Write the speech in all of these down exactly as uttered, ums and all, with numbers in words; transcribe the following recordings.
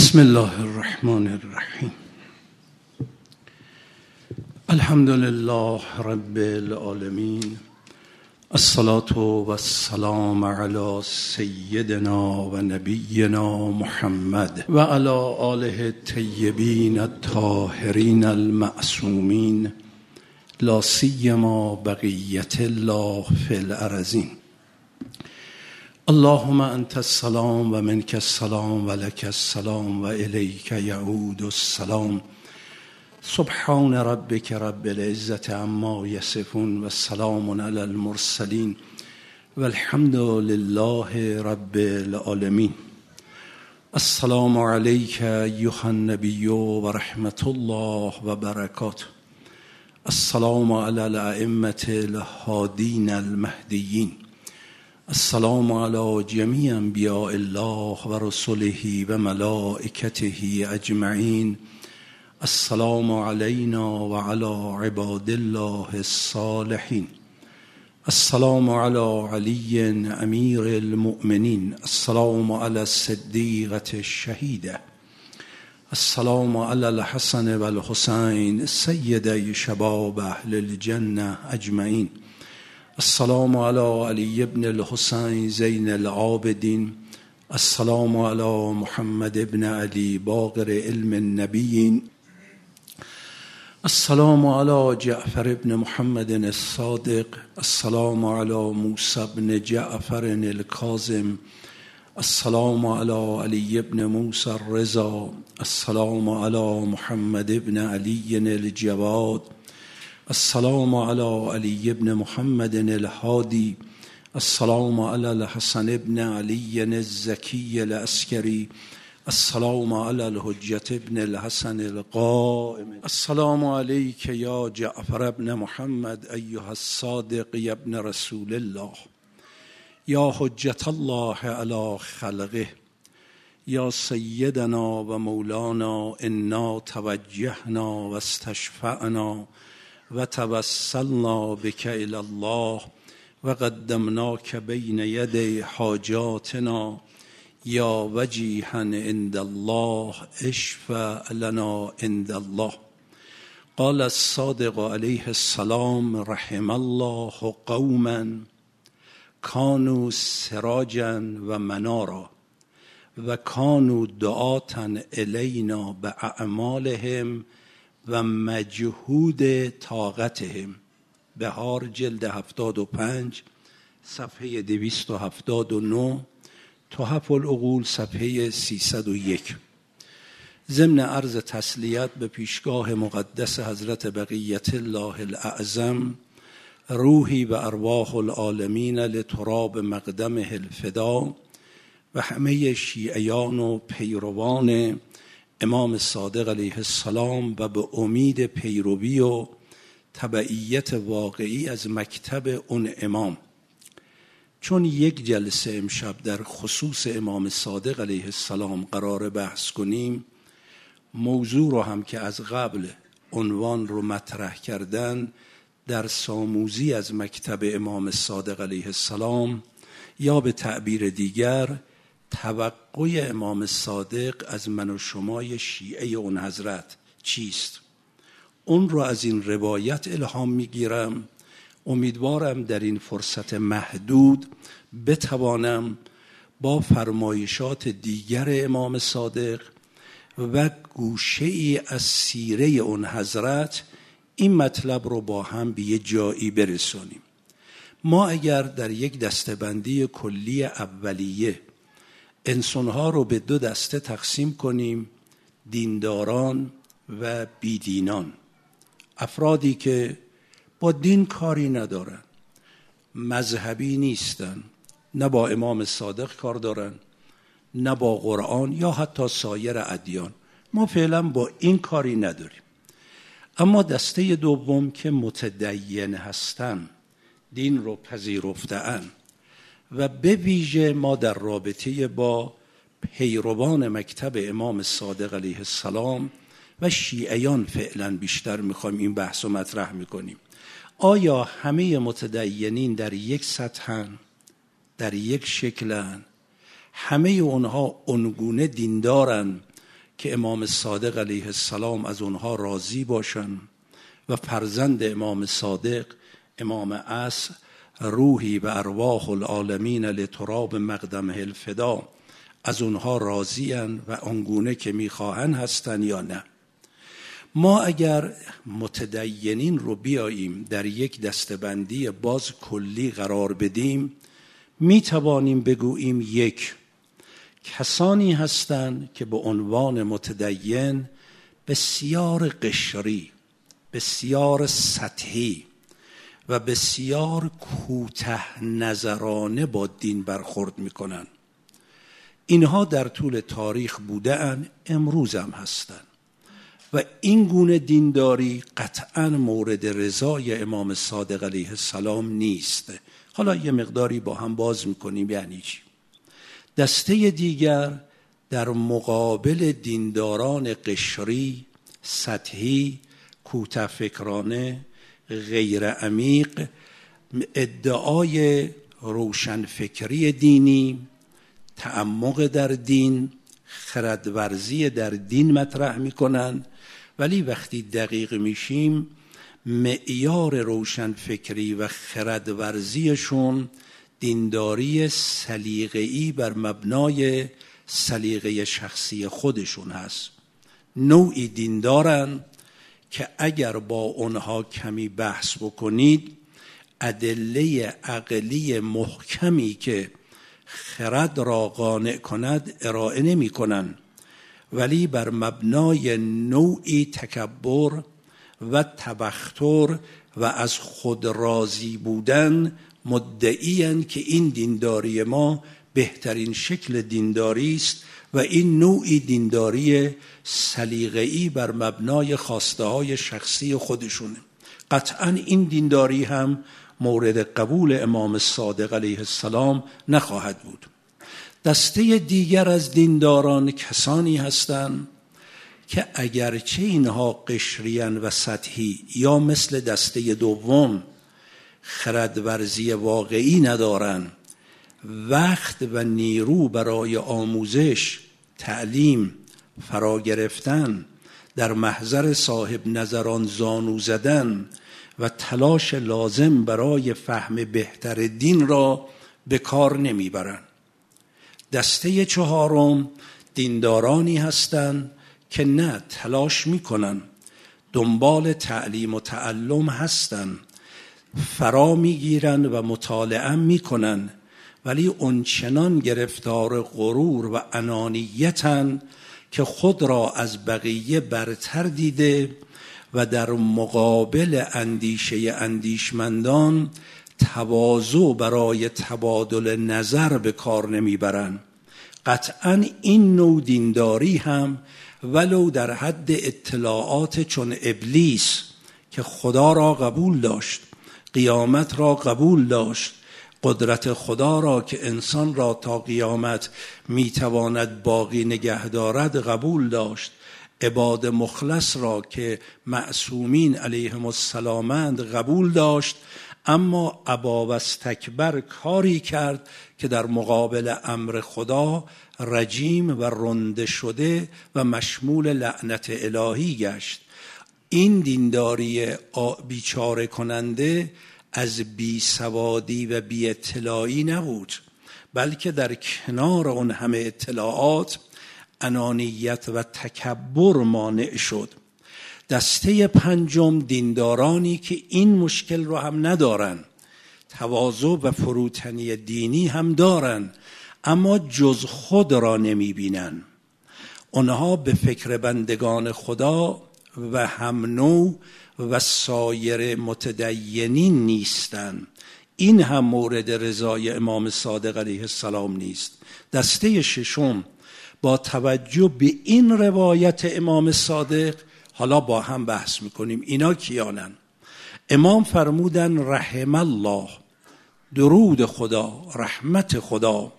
بسم الله الرحمن الرحیم. الحمد لله رب العالمین، الصلاة و السلام علی سیدنا و نبینا محمد و علی آله الطیبین الطاهرین المعصومین، لا سیما بقیت الله فی الارضین. اللهم انت السلام و منک السلام و لک السلام و الیک یعود السلام. سبحان ربک رب العزة عما یصفون و سلام علی المرسلین و الحمد لله رب العالمین. السلام علیک ایها النبی و رحمت الله و برکاته. السلام علی الائمة الهادین المهدیین. السلام علی جمیع انبیاء الله و رسله و ملائکته اجمعین. السلام علینا و علی عباد الله الصالحین. السلام علی علی امیر المؤمنین. السلام علی الصدیقة الشهیدة. السلام علی الحسن و الحسین سیدی شباب اهل الجنة اجمعین. السلام علی علی ابن الحسین زین العابدین. السلام علی محمد ابن علی باقر علم النبیین. السلام علی جعفر ابن محمد الصادق. السلام علی موسی ابن جعفر الکاظم. السلام علی علی ابن موسی الرضا. السلام علی محمد ابن علی الجواد. السلام علی علی ابن محمد الهادی. السلام علی الحسن ابن علی الزکی العسکری. السلام علی الحجة ابن الحسن القائم. السلام علیک یا جعفر ابن محمد ایها الصادق یا ابن رسول الله، یا حجة الله علی خلقه، یا سیدنا و مولانا. انا توجهنا و استشفعنا و توسلنا بک الی الله و قدمناک بین یدی حاجاتنا یا وجیها عند الله اشفع لنا عند الله. قال الصادق علیه السلام رحم الله قوما کانوا سراجا و منارا و کانوا دعاة الینا باعمالهم و مجهود طاقتهم. بهار جلد هفتاد و پنج صفحه دویست و هفتاد و نه، تحف العقول صفحه سیصد و یک. ضمن عرض تسلیت به پیشگاه مقدس حضرت بقیت الله الاعظم، روحی و ارواح العالمین لتراب مقدمه الفدا، و همه شیعیان و پیروان امام صادق علیه السلام و به امید پیروی و تبعیت واقعی از مکتب اون امام. چون یک جلسه امشب در خصوص امام صادق علیه السلام قرار بحث کنیم، موضوع رو هم که از قبل عنوان رو مطرح کردن، در ساموزی از مکتب امام صادق علیه السلام، یا به تعبیر دیگر توقع امام صادق از من و شمای شیعه اون حضرت چیست؟ اون رو از این روایت الهام میگیرم. امیدوارم در این فرصت محدود بتوانم با فرمایشات دیگر امام صادق و گوشه ای از سیره اون حضرت این مطلب رو با هم به یه جایی برسونیم. ما اگر در یک دسته‌بندی کلی اولیه انسانها رو به دو دسته تقسیم کنیم، دینداران و بیدینان، افرادی که با دین کاری ندارن، مذهبی نیستن، نه با امام صادق کار دارن، نه با قرآن یا حتی سایر ادیان، ما فعلا با این کاری نداریم. اما دسته دوم که متدین هستن، دین رو پذیرفته‌اند و به ویژه ما در رابطه با پیروان مکتب امام صادق علیه السلام و شیعیان فعلا بیشتر میخوایم این بحث رو مطرح میکنیم. آیا همه متدینین در یک سطحن، در یک شکلن، همه اونها اونگونه دیندارن که امام صادق علیه السلام از اونها راضی باشن و فرزند امام صادق امام عصر روحی و ارواح العالمین لتراب مقدمه الفدا از اونها راضی‌اند و آنگونه که میخواهن هستن یا نه. ما اگر متدینین رو بیاییم در یک دستبندی باز کلی قرار بدیم، میتوانیم بگوییم یک، کسانی هستند که به عنوان متدین بسیار قشری، بسیار سطحی و بسیار کوته نظرانه با دین برخورد میکنن. اینها در طول تاریخ بودن، امروز هم هستند و این گونه دینداری قطعاً مورد رضای امام صادق علیه السلام نیست. حالا یه مقداری با هم باز میکنیم یعنی چی. دسته دیگر در مقابل دینداران قشری، سطحی، کوته فکرانه، غیر عمیق، ادعای روشنفکری دینی، تعمق در دین، خردورزی در دین مطرح میکنن، ولی وقتی دقیق میشیم معیار روشنفکری و خردورزیشون دینداری سلیقه‌ای بر مبنای سلیقه شخصی خودشون هست. نوعی دیندارن که اگر با اونها کمی بحث بکنید ادله عقلی محکمی که خرد را قانع کند ارائه نمی کنن، ولی بر مبنای نوعی تکبر و تبختر و از خود راضی بودن مدعی‌اند که این دینداری ما بهترین شکل دینداری است و این نوعی دینداری سلیقه‌ای بر مبنای خواسته‌های شخصی خودشونه. قطعاً این دینداری هم مورد قبول امام صادق علیه السلام نخواهد بود. دسته دیگر از دینداران کسانی هستند که اگرچه اینها قشریان و سطحی یا مثل دسته دوم خردورزی واقعی ندارند، وقت و نیرو برای آموزش، تعلیم، فرا گرفتن، در محضر صاحب نظران زانو زدن و تلاش لازم برای فهم بهتر دین را به کار نمیبرند. دسته چهارم دیندارانی هستند که نه تلاش میکنن، دنبال تعلیم و تعلم هستند، فرا میگیرن و مطالعه میکنن، ولی اونچنان گرفتار غرور و انانیتن که خود را از بقیه برتر دیده و در مقابل اندیشه اندیشمندان تواضع برای تبادل نظر به کار نمیبرند. قطعاً این نوع دینداری هم ولو در حد اطلاعات چون ابلیس که خدا را قبول داشت، قیامت را قبول داشت، قدرت خدا را که انسان را تا قیامت میتواند باقی نگه دارد قبول داشت، عباد مخلص را که معصومین علیهم السلامند قبول داشت، اما ابا و استکبر کاری کرد که در مقابل امر خدا رجیم و رنده شده و مشمول لعنت الهی گشت. این دینداری بیچاره کننده از بی سوادی و بی اطلاعی نبود، بلکه در کنار اون همه اطلاعات انانیت و تکبر مانع شد. دسته پنجم دیندارانی که این مشکل رو هم ندارن، تواضع و فروتنی دینی هم دارن، اما جز خود را نمی بینن. اونها به فکر بندگان خدا و هم نوع و سایر متدینین نیستن. این هم مورد رضای امام صادق علیه السلام نیست. دسته ششم با توجه به این روایت امام صادق حالا با هم بحث میکنیم اینا کیانن. امام فرمودن رحم الله، درود خدا، رحمت خدا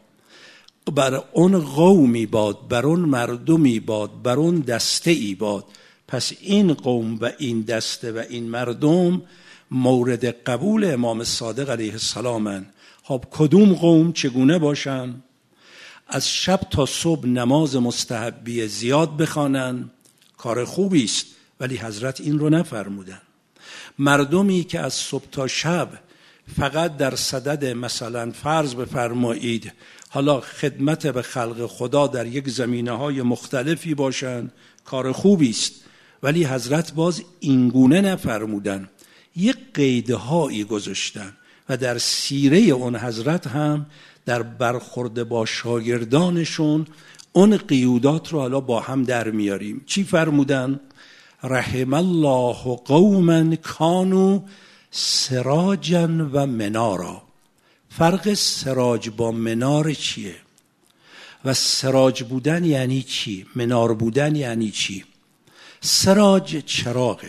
بر اون قومی باد، بر اون مردمی باد، بر اون دسته ای باد. پس این قوم و این دسته و این مردم مورد قبول امام صادق علیه السلام هستند. خب کدوم قوم چگونه باشن؟ از شب تا صبح نماز مستحبی زیاد بخوانن کار خوبی است، ولی حضرت این رو نفرمودن. مردمی که از صبح تا شب فقط در صدد مثلا فرض بفرمایید حالا خدمت به خلق خدا در یک زمینه های مختلفی باشن کار خوبی است، ولی حضرت باز اینگونه نفرمودن، یک قیدهایی گذاشتن و در سیره اون حضرت هم در برخورد با شاگردانشون اون قیودات رو حالا با هم در میاریم. چی فرمودن؟ رحم الله قوما کانوا سراجا و منارا. فرق سراج با منار چیه؟ و سراج بودن یعنی چی؟ منار بودن یعنی چی؟ سراج چراغه.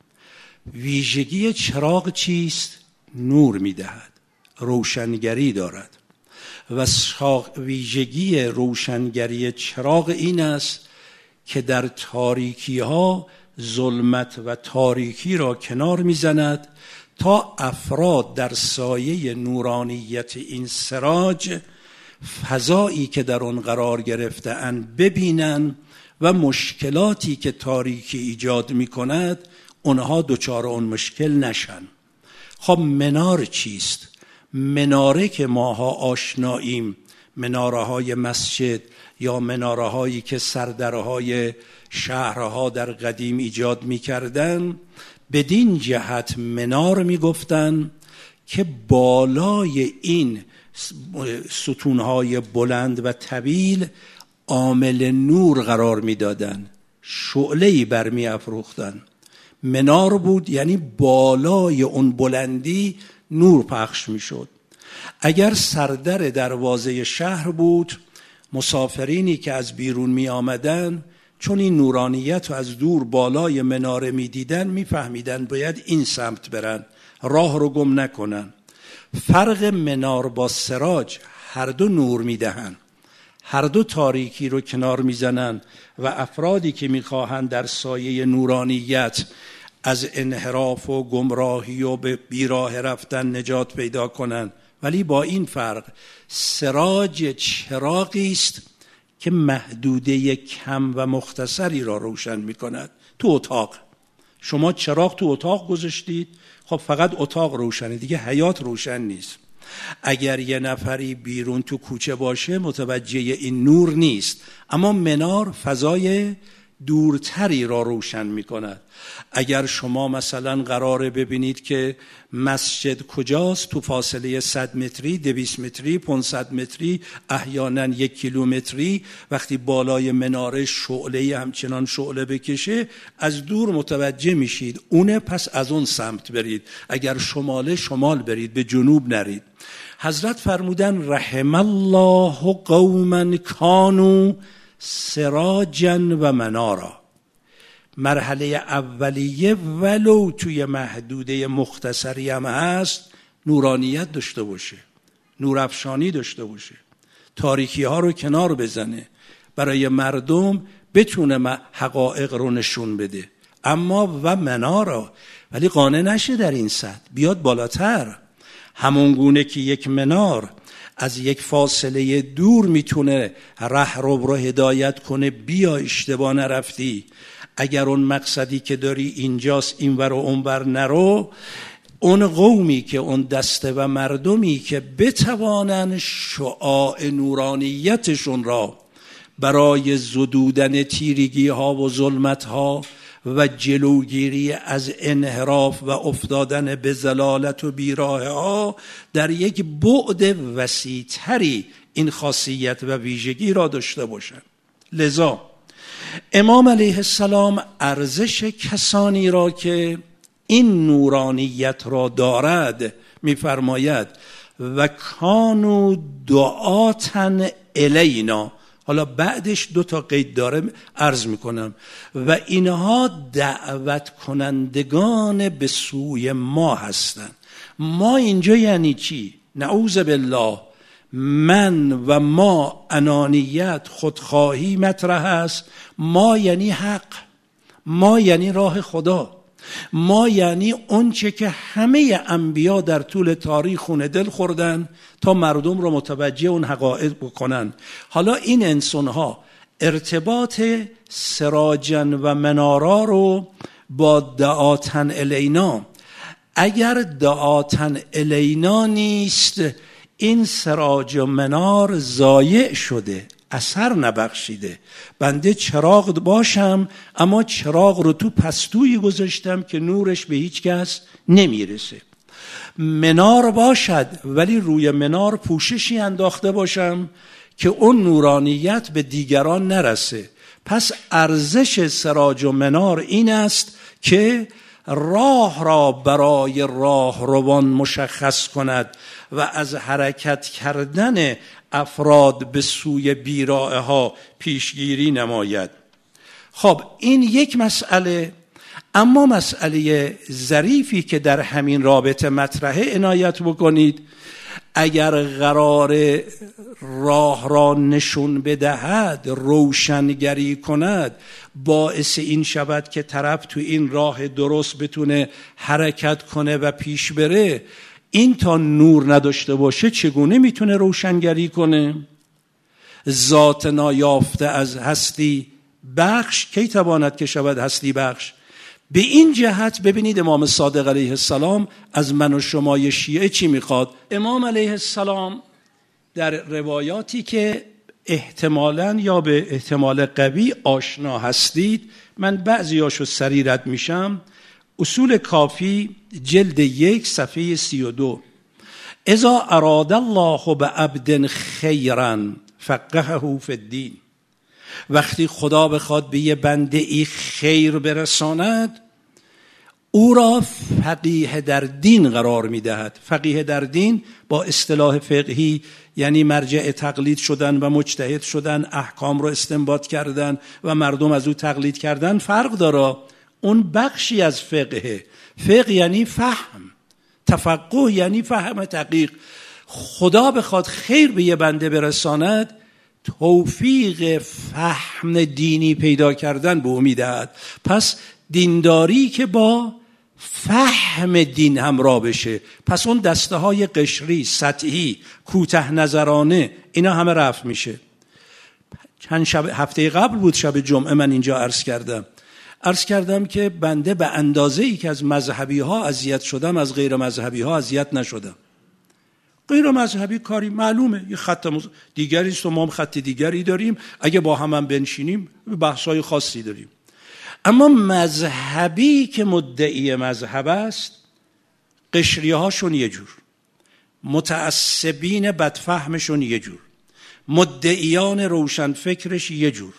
ویژگی چراغ چیست؟ نور میدهد، روشنگری دارد. و ویژگی روشنگری چراغ این است که در تاریکی ها ظلمت و تاریکی را کنار میزند تا افراد در سایه نورانیت این سراج فضایی که در آن قرار گرفته اند ببینند و مشکلاتی که تاریکی ایجاد می کند اونها دچار اون مشکل نشن. خب منار چیست؟ مناره که ماها آشناییم، مناره های مسجد یا مناره هایی که سردرهای شهرها در قدیم ایجاد می کردن، بدین جهت منار می گفتن که بالای این ستونهای بلند و طویل عامل نور قرار می دادن، شعله‌ای برمی افروختن. منار بود یعنی بالای اون بلندی نور پخش می شد. اگر سردر دروازه شهر بود، مسافرینی که از بیرون می آمدن چون این نورانیت رو از دور بالای مناره می دیدن می فهمیدن باید این سمت برن، راه رو گم نکنن. فرق منار با سراج، هر دو نور می دهن، هر دو تاریکی رو کنار می زنن و افرادی که می خواهند در سایه نورانیت از انحراف و گمراهی و به بیراه رفتن نجات پیدا کنند. ولی با این فرق، سراج چراغی است که محدوده کم و مختصری را روشن می کند. تو اتاق شما چراغ تو اتاق گذاشتید، خب فقط اتاق روشنه، دیگه حیات روشن نیست. اگر یه نفری بیرون تو کوچه باشه متوجه این نور نیست، اما منار فضای دورتری را روشن می کند. اگر شما مثلا قراره ببینید که مسجد کجاست، تو فاصله صد متری، دویست متری، پانصد متری، احیانا یک کیلومتری، وقتی بالای مناره شعله همچنان شعله بکشه از دور متوجه میشید اونه، پس از اون سمت برید. اگر شماله شمال برید، به جنوب نرید. حضرت فرمودن رحم الله قوما کانوا سراجا و منارا. مرحله اولیه ولو توی محدوده مختصری هم هست، نورانیت داشته باشه، نورافشانی داشته باشه، تاریکی ها رو کنار بزنه، برای مردم بتونه حقایق رو نشون بده. اما و منارا، ولی قانع نشه در این سطح، بیاد بالاتر. همون گونه که یک منار از یک فاصله دور میتونه ره رو رو هدایت کنه، بیا اشتباه نرفتی، اگر اون مقصدی که داری اینجاست اینور و اونور نرو. اون قومی که اون دسته و مردمی که بتوانن شعاع نورانیتشون را برای زدودن تیریگی ها و ظلمت ها و جلوگیری از انحراف و افتادن به ضلالت و بیراه ها در یک بعد وسیع‌تری این خاصیت و ویژگی را داشته باشند. لذا امام علیه السلام ارزش کسانی را که این نورانیت را دارد می‌فرماید و کانوا دعاتن الینا. حالا بعدش دو تا قید داره عرض میکنم. و اینها دعوت کنندگان به سوی ما هستند. ما اینجا یعنی چی؟ نعوذ بالله، من و ما انانیت خودخواهی مطرح است. ما یعنی حق، ما یعنی راه خدا. ما یعنی اون چه که همه انبیا در طول تاریخ خونه دل خوردن تا مردم رو متوجه اون حقایق بکنن. حالا این انسان‌ها ارتباط سراجن و منارا رو با دعاتن الینا، اگر دعاتن الینا نیست این سراج و منار ضایع شده، اثر نبخشیده. بنده چراغ باشم اما چراغ رو تو پستویی گذاشتم که نورش به هیچ کس نمیرسه. منار باشد ولی روی منار پوششی انداخته باشم که اون نورانیت به دیگران نرسه. پس ارزش سراج و منار این است که راه را برای راه روان مشخص کند و از حرکت کردن افراد به سوی بیراه ها پیشگیری نماید. خب این یک مسئله. اما مسئله ظریفی که در همین رابطه مطرحه عنایت بکنید، اگر قرار راه را نشون بدهد، روشنگری کند، باعث این شود که طرف تو این راه درست بتونه حرکت کنه و پیش بره، این تا نور نداشته باشه چگونه میتونه روشنگری کنه؟ ذات نایافته از هستی بخش کی تواند که شود هستی بخش؟ به این جهت ببینید امام صادق علیه السلام از من و شمای شیعه چی میخواد. امام علیه السلام در روایاتی که احتمالاً یا به احتمال قوی آشنا هستید، من بعضیاشو سریع رد میشم. اصول کافی جلد یک صفحه سی و دو، اذا اراد الله بعبد خیرا فقهه فی الدین، وقتی خدا بخواد به یه بنده ای خیر برساند او را فقیه در دین قرار میدهد. فقیه در دین با اصطلاح فقهی یعنی مرجع تقلید شدن و مجتهد شدن، احکام رو استنباط کردن و مردم از او تقلید کردن فرق داره. اون بخشی از فقه. فقه یعنی فهم، تفقه یعنی فهم دقیق. خدا بخواد خیر به یه بنده برساند توفیق فهم دینی پیدا کردن به او میدهد. پس دینداری که با فهم دین همراه بشه، پس اون دسته های قشری، سطحی، کوته نظرانه، اینا همه رفع میشه. چند شب هفته قبل بود، شب جمعه، من اینجا عرض کردم عرض کردم که بنده به اندازه ای که از مذهبی ها اذیت شدم از غیر مذهبی ها اذیت نشدم. غیر مذهبی کاری معلومه یه خط دیگری است و ما هم خط دیگری داریم، اگه با هم هم بنشینیم بحثای خاصی داریم. اما مذهبی که مدعی مذهب است قشریه هاشون یه جور، متعصبین بدفهمشون یه جور، مدعیان روشنفکرش یه جور،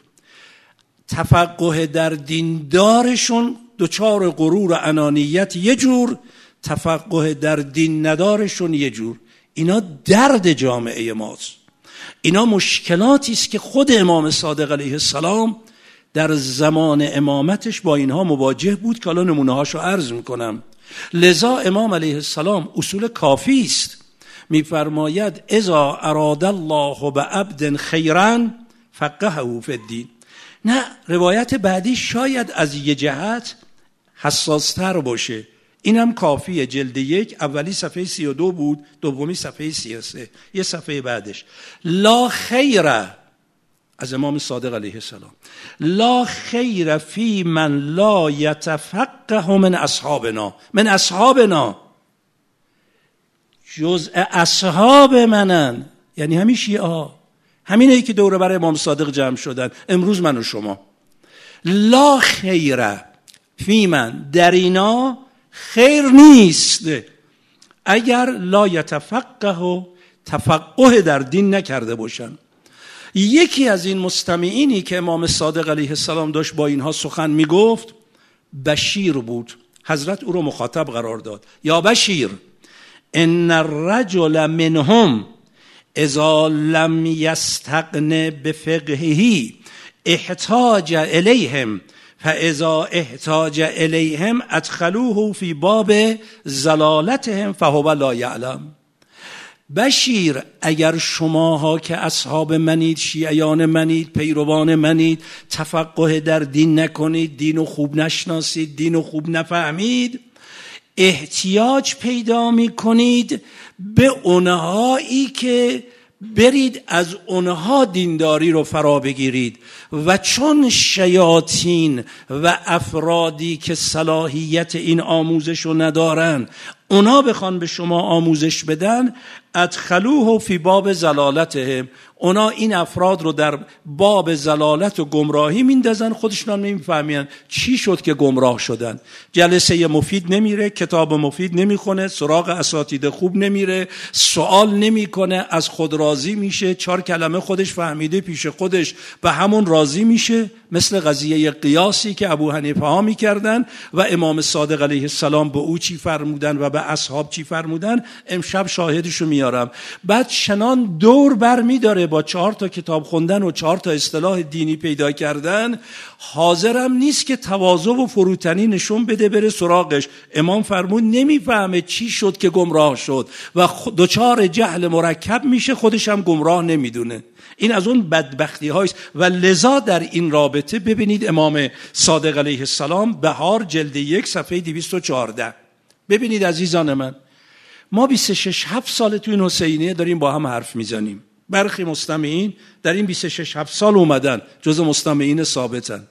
تفقه در دیندارشون دچار غرور و انانیت یه جور، تفقه در دین ندارشون یه جور. اینا درد جامعه ماست. اینا مشکلاتی است که خود امام صادق علیه السلام در زمان امامتش با اینها مواجه بود که الان نمونه هاشو عرض میکنم. لذا امام علیه السلام اصول کافی است، میفرماید اذا اراد الله بعبد خیرا فقهه فی الدین. نه، روایت بعدی شاید از یه جهت حساستر باشه، اینم کافیه. جلد یک اولی صفحه سی و دو بود، دومی صفحه سی و سه، یه صفحه بعدش لا خیره از امام صادق علیه السلام، لا خیر فی من لا یتفقه من اصحابنا. من اصحابنا جزء اصحاب منن، یعنی همین شیعه ها، همینه که دوره برای امام صادق جمع شدن، امروز من و شما. لا خیره فی من، در اینا خیر نیست اگر لا یتفقه و تفقه در دین نکرده باشن. یکی از این مستمعینی که امام صادق علیه السلام داشت با اینها سخن میگفت بشیر بود. حضرت او رو مخاطب قرار داد، یا بشیر ان الرجل منهم اذا لم یستغن بفقهه احتاج الیهم فاذا احتاج الیهم ادخلوه فی باب زلالتهم فهو لا یعلم. بشیر اگر شماها که اصحاب منید، شیعیان منید، پیروان منید، تفقه در دین نکنید، دین رو خوب نشناسید، دین رو خوب نفهمید، احتیاج پیدا می کنید به اونهایی که برید از اونها دینداری رو فرا بگیرید و چون شیاطین و افرادی که صلاحیت این آموزش رو ندارن اونا بخوان به شما آموزش بدن، ادخلوه فی باب ضلالتهم، اونا این افراد رو در باب ضلالت و گمراهی میندازن، خودشون هم نمیفهمین چی شد که گمراه شدن. جلسه مفید نمیره، کتاب مفید نمیخونه، سراغ اساتید خوب نمیره، سوال نمیکنه، از خود راضی میشه، چهار کلمه خودش فهمیده پیش خودش به همون راضی میشه، مثل قضیه قیاسی که ابو حنیفه ها میکردن و امام صادق علیه السلام به او چی فرمودن و به اصحاب چی فرمودن. امشب شاهدشو میارم. بعد چنان دور بر میداره با چهار تا کتاب خوندن و چهار تا اصطلاح دینی پیدا کردن، حاضرم نیست که تواضع و فروتنی نشون بده بره سراغش. امام فرمود نمیفهمه چی شد که گمراه شد و دوچار جهل مرکب میشه، خودش هم گمراه نمیدونه. این از اون بدبختی هایست و لذا در این رابطه ببینید امام صادق علیه السلام، بهار جلد یک صفحه دویست و چهارده. ببینید عزیزان من، ما بیست و شش هفت سال تو این حسینیه داریم با هم حرف میزنیم. برخی مستمعین در این بیست و شش هفت سال اومدن جز مستمعین ثابتن.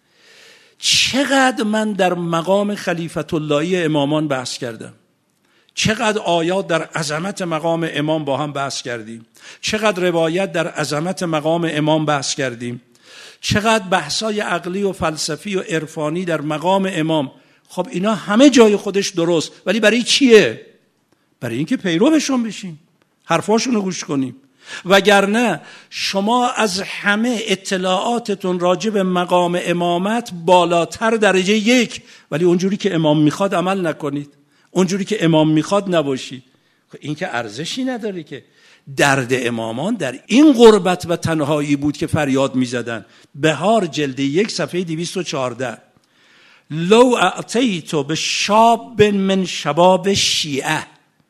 چقدر من در مقام خلیفت اللهی امامان بحث کردم، چقدر آیات در عظمت مقام امام با هم بحث کردیم، چقدر روایت در عظمت مقام امام بحث کردیم، چقدر بحثای عقلی و فلسفی و عرفانی در مقام امام. خب اینا همه جای خودش درست، ولی برای چیه؟ برای اینکه پیروشون بشیم، حرفاشون رو گوش کنیم. وگرنه شما از همه اطلاعاتتون راجع به مقام امامت بالاتر درجه یک، ولی اونجوری که امام میخواد عمل نکنید، اونجوری که امام میخواد نباشید. این که ارزشی نداره که. درد امامان در این غربت و تنهایی بود که فریاد میزدن. بهار جلد یک صفحه دویست و چهارده. لو اعطیتو به شاب من شباب شیعه،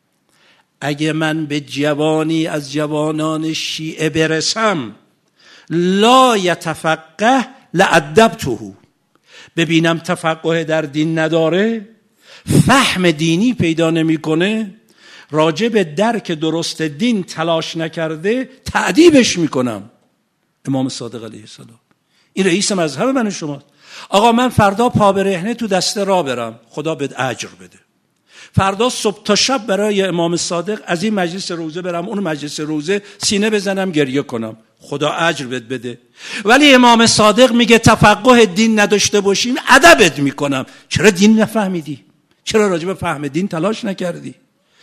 اگه من به جوانی از جوانان شیعه برسم، لا یتفقه لأدبته، ببینم تفقه در دین نداره، فهم دینی پیدا نمیکنه، راجع به درک درست دین تلاش نکرده، تأدیبش میکنم. امام صادق علیه السلام این رئیس مذهب من شماست. آقا من فردا پا برهنه تو دسته را برم، خدا بهت اجر بده. فردا صبح تا شب برای امام صادق از این مجلس روزه برم اون مجلس روزه سینه بزنم گریه کنم، خدا اجر بهت بده. ولی امام صادق میگه تفقه دین نداشته باشیم ادبت میکنم. چرا دین نفهمیدی؟ چرا راجع به فهم دین تلاش نکردی؟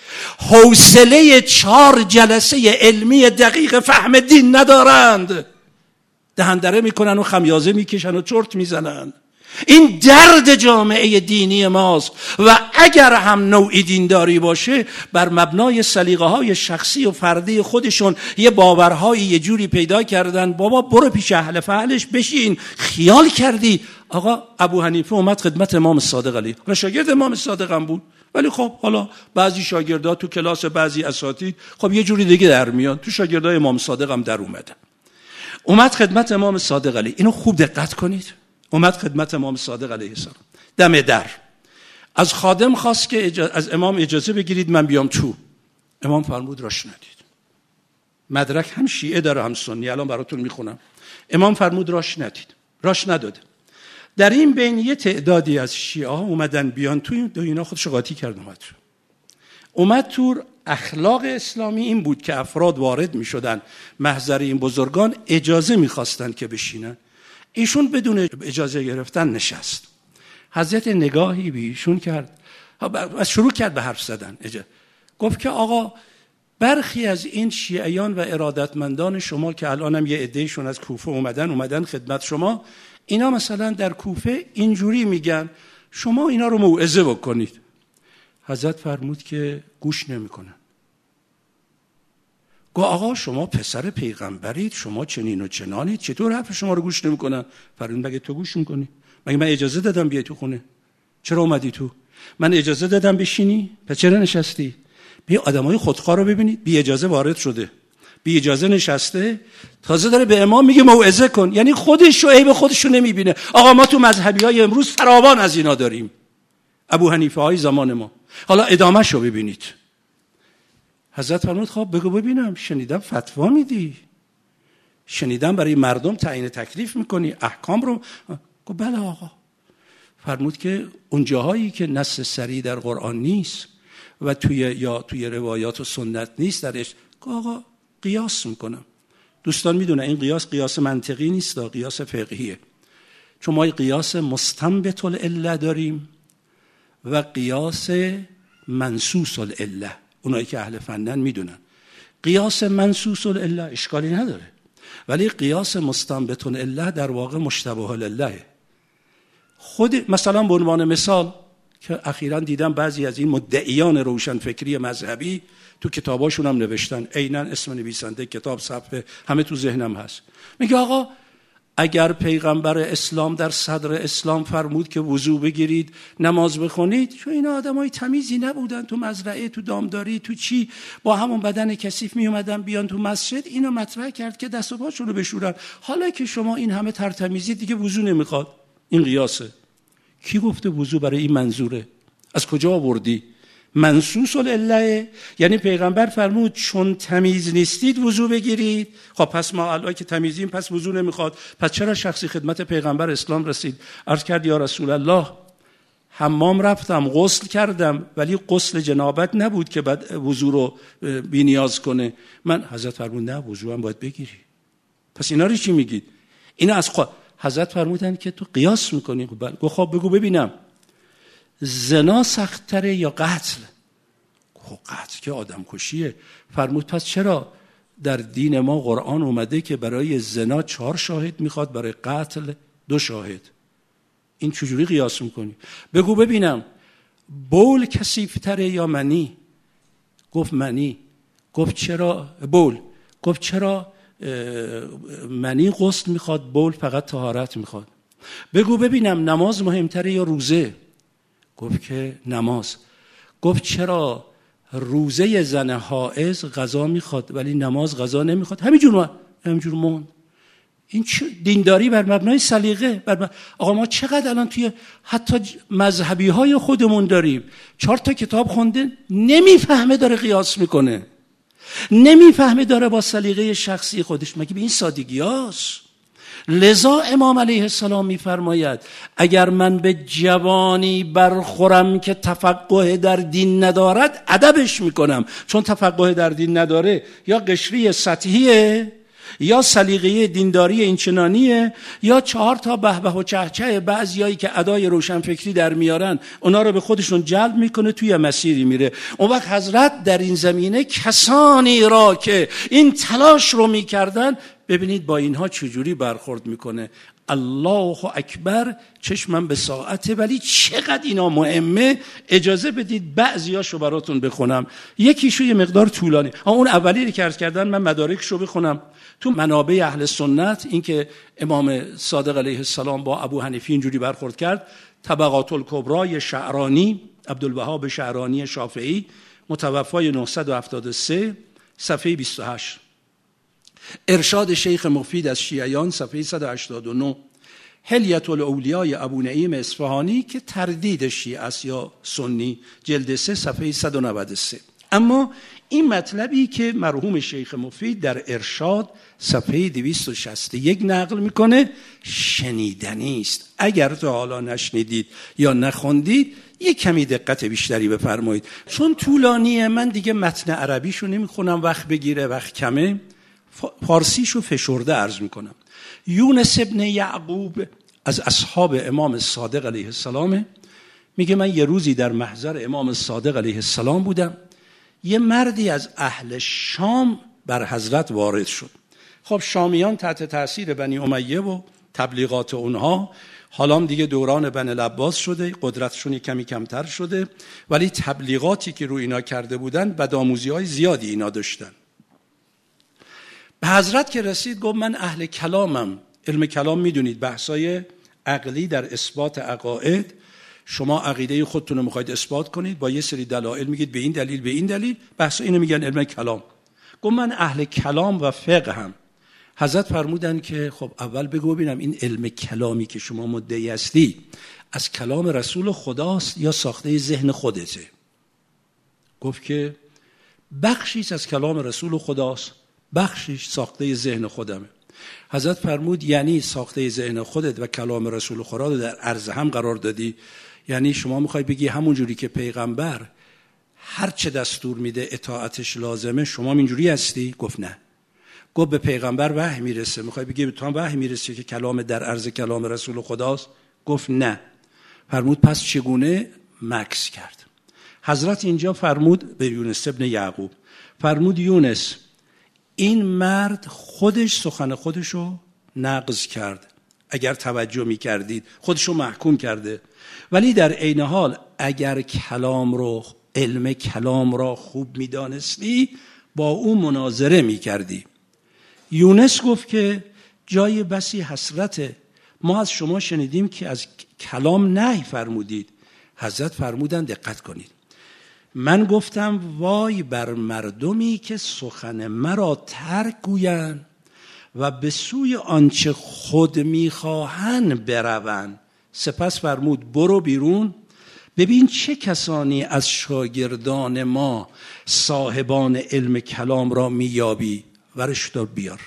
حوصله چهار جلسه علمی دقیق فهم دین ندارند، دهندره میکنن و خمیازه میکشن و چرت میزنن. این درد جامعه دینی ماست و اگر هم نوعی دینداری باشه بر مبنای سلیقه های شخصی و فردی خودشون یه باورهایی یه جوری پیدا کردن. بابا برو پیش اهل فعلش بشین. خیال کردی آقا ابو حنیفه اومد خدمت امام صادق علیه، حالا شاگرد امام صادق هم بود، ولی خب حالا بعضی شاگردا تو کلاس بعضی اساتید خب یه جوری دیگه در میاد، تو شاگردای امام صادق هم در اومدن. اومد خدمت امام صادق علیه، اینو خوب دقت کنید. اومد خدمت امام صادق علیه السلام، دم در از خادم خواست که اجازه از امام اجازه بگیرید من بیام تو. امام فرمود راش ندید. مدرک هم شیعه داره هم سنی، الان براتون میخونم. امام فرمود راش ندید، راش نداده. در این بین یه تعدادی از شیعه ها اومدن بیان تو، دو اینا خودش قاطی کرد اومد تو. اومد تو. اخلاق اسلامی این بود که افراد وارد میشدن محضر این بزرگان، اجازه میخواستن که بشینن. ایشون بدون اجازه گرفتن نشست. حضرت نگاهی به ایشون کرد، شروع کرد به حرف زدن. گفت که آقا برخی از این شیعیان و ارادتمندان شما که الان هم یه عدهشون از کوفه اومدن اومدن خدمت شما، اینا مثلا در کوفه اینجوری میگن، شما اینا رو موعظه بکنید. حضرت فرمود که گوش نمیکنن. گو آقا شما پسر پیغمبرید، شما چنین و چنانید، چطور حرف شما رو گوش نمیکنن؟ فرمود مگه تو گوش میکنی؟ مگه من اجازه دادم بیای تو خونه؟ چرا اومدی تو؟ من اجازه دادم بشینی؟ پس چرا نشستی؟ بی آدمای خودخواه رو ببینید، بی اجازه وارد شده، بی اجازه نشسته، تازه داره به امام میگه موعظه کن. یعنی خودش رو عیب خودش رو نمیبینه. آقا ما تو مذهبیای امروز فراوان از اینا داریم، ابو حنیفه های زمان ما. حالا ادامهش رو ببینید. حضرت فرمود خب بگو ببینم، شنیدم فتوا میدی، شنیدم برای مردم تعیین تکلیف میکنی، احکام رو. گفت بله آقا. فرمود که اون جاهایی که نص صریح در قرآن نیست و توی یا توی روایات و سنت نیست درش، آقا قیاس میکنم. دوستان میدونن این قیاس قیاس منطقی نیست، قیاس فقهیه. چون ما قیاس مستنبط العله داریم و قیاس منصوص العله. اونایی که اهل فنن میدونن قیاس منصوص العله اشکالی نداره، ولی قیاس مستنبط العله در واقع مشتبه العله. خود مثلا به عنوان مثال که اخیراً دیدم بعضی از این مدعیان روشنفکری مذهبی تو کتاباشون هم نوشتن، عیناً اسم نویسنده کتاب صفحه همه تو ذهنم هست، میگه آقا اگر پیغمبر اسلام در صدر اسلام فرمود که وضو بگیرید نماز بخونید، چون اینا آدمای تمیزی نبودن، تو مزرعه، تو دامداری، تو چی، با همون بدن کثیف می اومدن بیان تو مسجد، اینو مطرح کرد که دست و پاشون رو بشورن. حالا که شما این همه ترتمیزی دیگه وضو نمیخواد. این قیاسه. کی گفته وضو برای این منظوره؟ از کجا آوردی؟ منصوص العله، یعنی پیغمبر فرمود چون تمیز نیستید وضو بگیرید. خب پس ما الان که تمیزیم پس وضو نمیخواد، پس چرا شخصی خدمت پیغمبر اسلام رسید، عرض کرد یا رسول الله حمام رفتم غسل کردم ولی غسل جنابت نبود که بعد وضو رو بی نیاز کنه. من حضرت فرمود نه وضو هم باید بگیری. پس اینا رو چی میگید؟ اینا از خود حضرت فرمودن که تو قیاس میکنی. گفت خب بگو ببینم زنا سخت‌تره یا قتل؟ گفت قتل که آدم کشیه. فرمود پس چرا در دین ما قرآن اومده که برای زنا چهار شاهد میخواد، برای قتل دو شاهد؟ این چجوری قیاس میکنی؟ بگو ببینم بول کثیف‌تره یا منی؟ گفت منی. گفت چرا بول؟ گفت چرا منی غسل میخواد، بول فقط طهارت میخواد؟ بگو ببینم نماز مهمتره یا روزه؟ گفت که نماز. گفت چرا روزه زن حائض غذا میخواد ولی نماز غذا نمیخواد؟ همینجور همینجور مون. این دینداری بر مبنای سلیقه بر مبنای... آقا ما چقدر الان توی حتی مذهبی های خودمون داریم چهار تا کتاب خونده نمیفهمه داره قیاس میکنه، نمیفهمه داره با سلیقه شخصی خودش، مگه به این سادگی هاست؟ لذا امام علیه السلام میفرماید اگر من به جوانی برخورم که تفقه در دین ندارد ادبش میکنم، چون تفقه در دین نداره یا قشری سطحیه یا سلیقه دینداری اینچنانیه یا چهار تا بهبه و چهچه بعضیایی که ادای روشنفکری در میارن اونا رو به خودشون جلب میکنه، توی مسیری میره. اون وقت حضرت در این زمینه کسانی را که این تلاش رو میکردن ببینید با اینها چجوری برخورد میکنه. الله اکبر، چشمم به ساعته ولی چقدر اینا مهمه. اجازه بدید بعضیاشو براتون بخونم، یکیشو یه مقدار طولانی. اون اولی رو که عرض کردن من مدارکشو بخونم تو منابع اهل سنت، این که امام صادق علیه السلام با ابو حنیفه اینجوری برخورد کرد. طبقات الکبری شعرانی، عبدالوهاب شعرانی شافعی، متوفای نهصد و هفتاد و سه، صفحه بیست و هشت. ارشاد شیخ مفید از شیعیان، صفحه صد و هشتاد و نه. حلیة الاولیای ابو نعیم اصفهانی که تردید شیعه است یا سنی، جلد سه، صفحه صد و نود و سه. اما این مطلبی که مرحوم شیخ مفید در ارشاد صفحه دویست و شصت و یک نقل میکنه شنیدنی است. اگر تا حالا نشنیدید یا نخوندید یک کمی دقت بیشتری بفرمایید، چون طولانیه. من دیگه متن عربیشو نمیخونم، وقت بگیره، وقت کمه، فارسیشو فشرده عرض میکنم. یونس ابن یعقوب از اصحاب امام صادق علیه السلام میگه من یه روزی در محضر امام صادق علیه السلام بودم، یه مردی از اهل شام بر حضرت وارد شد. خب شامیان تحت تاثیر بنی امیه و تبلیغات اونها، حالا دیگه دوران بنی العباس شده، قدرتشون کمی کمتر شده، ولی تبلیغاتی که رو اینا کرده بودن بدآموزی‌های زیادی اینا داشتن. به حضرت که رسید گفت من اهل کلامم. علم کلام میدونید بحثای عقلی در اثبات عقاید شما عقیده خودتون رو میخواید اثبات کنید، با یه سری دلایل میگید به این دلیل به این دلیل، بحث اینو میگن علم کلام. گفت من اهل کلام و فقه هم. حضرت فرمودن که خب اول بگو ببینم این علم کلامی که شما مدعی هستی از کلام رسول خداست یا ساخته ذهن خودته؟ گفت که بخشیش از کلام رسول خداست، بخشیش ساخته ذهن خودمه. حضرت فرمود یعنی ساخته ذهن خودت و کلام رسول خدا رو در عرض هم قرار دادی؟ یعنی شما میخوای بگی همون جوری که پیغمبر هر چه دستور میده اطاعتش لازمه شما اینجوری هستی؟ گفت نه. گفت به پیغمبر وحی میرسه، میخوای بگی به تو هم وحی میرسه که کلام در عرض کلام رسول خداست؟ گفت نه. فرمود پس چگونه؟ مکث کرد. حضرت اینجا فرمود به یونس ابن یعقوب، فرمود یونس این مرد خودش سخن خودشو نقض کرد، اگر توجه میکردید خودشو محکوم کرده، ولی در عین حال اگر کلام رو علم کلام را خوب میدانستی با او مناظره میکردی. یونس گفت که جای بسی حسرته، ما از شما شنیدیم که از کلام نهی فرمودید. حضرت فرمودن دقت کنید، من گفتم وای بر مردمی که سخن مرا ترک گویند و به سوی آنچه خود میخواهند بروند. سپس فرمود برو بیرون ببین چه کسانی از شاگردان ما صاحبان علم کلام را میابی، ورش دار بیار.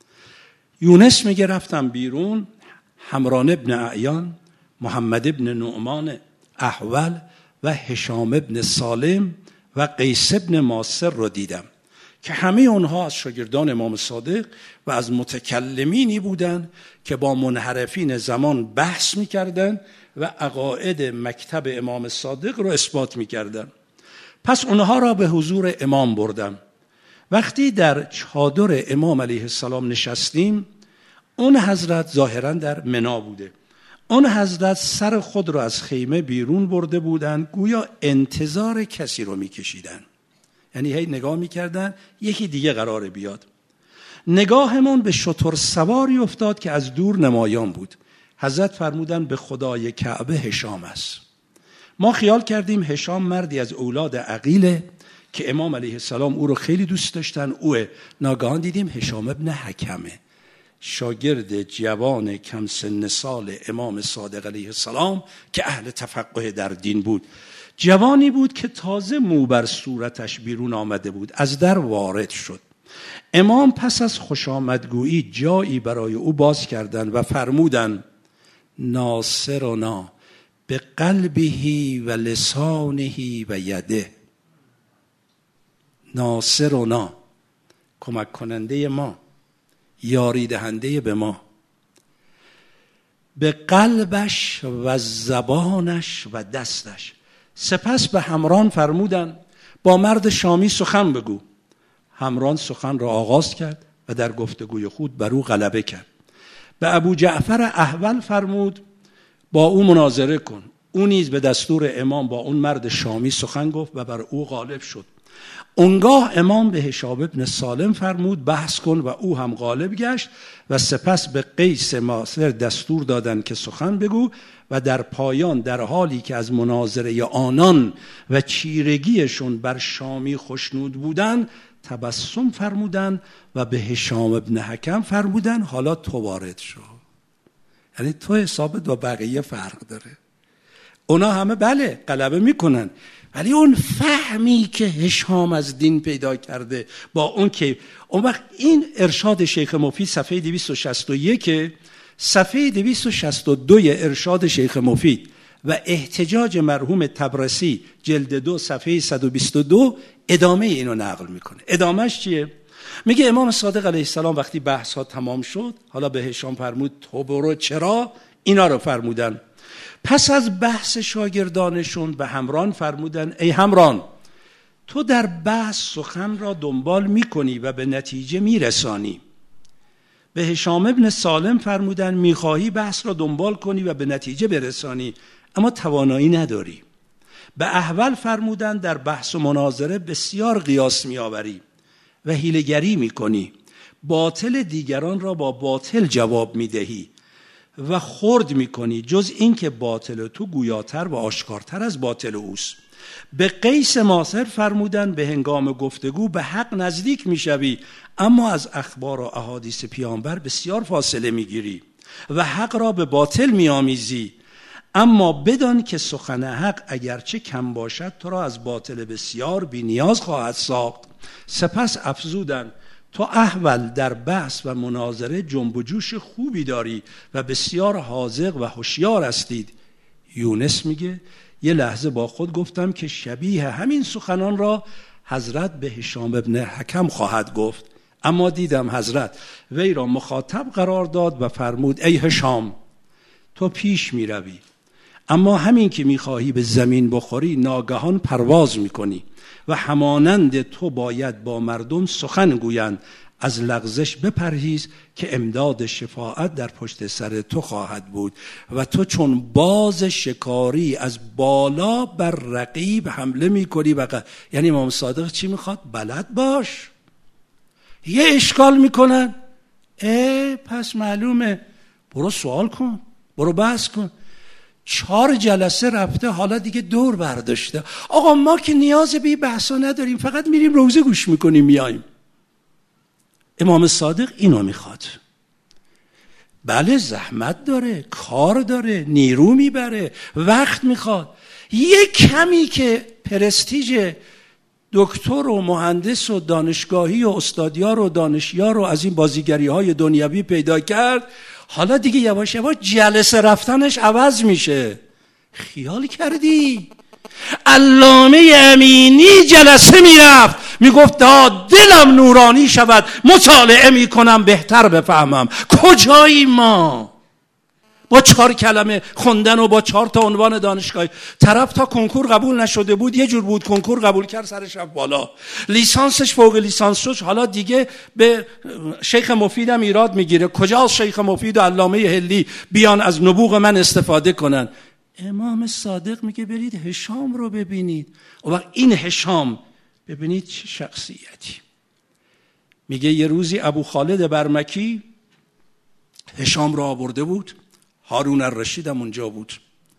یونس میگه رفتم بیرون، حمران ابن اعیان، محمد ابن نعمان احول و هشام ابن سالم و قیس ابن ماسر رو دیدم که همه اونها از شاگردان امام صادق و از متکلمینی بودند که با منحرفین زمان بحث میکردن و عقاید مکتب امام صادق رو اثبات میکردن. پس اونها را به حضور امام بردم. وقتی در چادر امام علیه السلام نشستیم، اون حضرت ظاهراً در منا بوده. اون حضرت سر خود رو از خیمه بیرون برده بودن، گویا انتظار کسی رو میکشیدن، یعنی هی نگاه میکردن یکی دیگه قراره بیاد. نگاهمون به شتر سواری افتاد که از دور نمایان بود. حضرت فرمودن به خدای کعبه هشام است. ما خیال کردیم هشام مردی از اولاد عقیله که امام علیه السلام او رو خیلی دوست داشتن، اوه. ناگهان دیدیم هشام ابن حکمه، شاگرد جوان کم سن سال امام صادق علیه السلام که اهل تفقه در دین بود. جوانی بود که تازه مو بر صورتش بیرون آمده بود. از در وارد شد. امام پس از خوشامدگویی جایی برای او باز کردند و فرمودند ناصرنا به قلبه و لسانه و یده. ناصرنا، کمک کننده ما، یاری دهنده به ما، به قلبش و زبانش و دستش. سپس به حمران فرمودن با مرد شامی سخن بگو. حمران سخن را آغاز کرد و در گفتگوی خود بر او غلبه کرد. به ابو جعفر احول فرمود با او مناظره کن. او نیز به دستور امام با اون مرد شامی سخن گفت و بر او غالب شد. اونگاه امام به هشام ابن سالم فرمود بحث کن و او هم غالب گشت و سپس به قیس ماسر دستور دادند که سخن بگو و در پایان در حالی که از مناظره آنان و چیرگیشون بر شامی خوشنود بودند تبسم فرمودند و به هشام ابن حکم فرمودند حالا تو وارد شو. یعنی تو حسابت با بقیه فرق داره. اونا همه بله غلبه میکنن، ولی اون فهمی که هشام از دین پیدا کرده با اون که اون وقت این ارشاد شیخ مفید صفحه دویست و شصت و یک، صفحه دویست و شصت و دو ارشاد شیخ مفید و احتجاج مرحوم طبرسی جلد دو صفحه صد و بیست و دو ادامه اینو نقل میکنه. ادامهش چیه؟ میگه امام صادق علیه السلام وقتی بحث ها تمام شد حالا به هشام فرمود تو برو. چرا؟ اینا رو فرمودن. پس از بحث شاگردانشون به حمران فرمودن ای حمران تو در بحث سخن را دنبال میکنی و به نتیجه میرسانی. به هشام ابن سالم فرمودن میخواهی بحث را دنبال کنی و به نتیجه برسانی اما توانایی نداری. به احول فرمودن در بحث و مناظره بسیار قیاس میآوری و حیله‌گری میکنی، باطل دیگران را با باطل جواب میدهی و خرد میکنی، جز این که باطل تو گویاتر و آشکارتر از باطل اوست. به قیس ماسر فرمودن به هنگام گفتگو به حق نزدیک میشوی، اما از اخبار و احادیث پیامبر بسیار فاصله میگیری و حق را به باطل میآمیزی. اما بدان که سخن حق اگرچه کم باشد تو را از باطل بسیار بی نیاز خواهد ساخت. سپس افزودن تو احول در بحث و مناظره جنب و جوش خوبی داری و بسیار حاذق و هوشیار هستید. یونس میگه یه لحظه با خود گفتم که شبیه همین سخنان را حضرت به هشام ابن حکم خواهد گفت، اما دیدم حضرت وی را مخاطب قرار داد و فرمود ای هشام تو پیش می روی، اما همین که می خواهی به زمین بخوری ناگهان پرواز می کنی و همانند تو باید با مردم سخن گویند. از لغزش بپرهیز که امداد شفاعت در پشت سر تو خواهد بود و تو چون باز شکاری از بالا بر رقیب حمله می کنی. بقیه یعنی امام صادق چی میخواد؟ بلد باش. یه اشکال میکنن اه پس معلومه، برو سوال کن، برو بحث کن. چهار جلسه رفته حالا دیگه دور برداشته. آقا ما که نیاز به بحثا نداریم، فقط میریم روزه گوش میکنیم میایم. امام صادق اینو میخواد. بله زحمت داره، کار داره، نیرو میبره، وقت میخواد. یه کمی که پرستیژ دکتر و مهندس و دانشگاهی و استادیار و دانشیار و از این بازیگری های دنیوی پیدا کرد، حالا دیگه یواش یواش جلسه رفتنش عوض میشه. خیال کردی؟ علامه امینی جلسه میرفت میگفت تا دلم نورانی شود مطالعه میکنم بهتر بفهمم. کجایی ما؟ با چهار کلمه خوندن و با چهار تا عنوان دانشگاهی. طرف تا کنکور قبول نشده بود، یه جور بود کنکور قبول کرد سرش رفت بالا، لیسانسش فوق لیسانس شد، حالا دیگه به شیخ مفیدم ایراد میگیره. کجاست شیخ مفید و علامه هلی بیان از نبوغ من استفاده کنن؟ امام صادق میگه برید هشام رو ببینید. و این هشام ببینید چه شخصیتی. میگه یه روزی ابو خالد برمکی هشام رو آورده بود، هارون الرشید هم اونجا بود.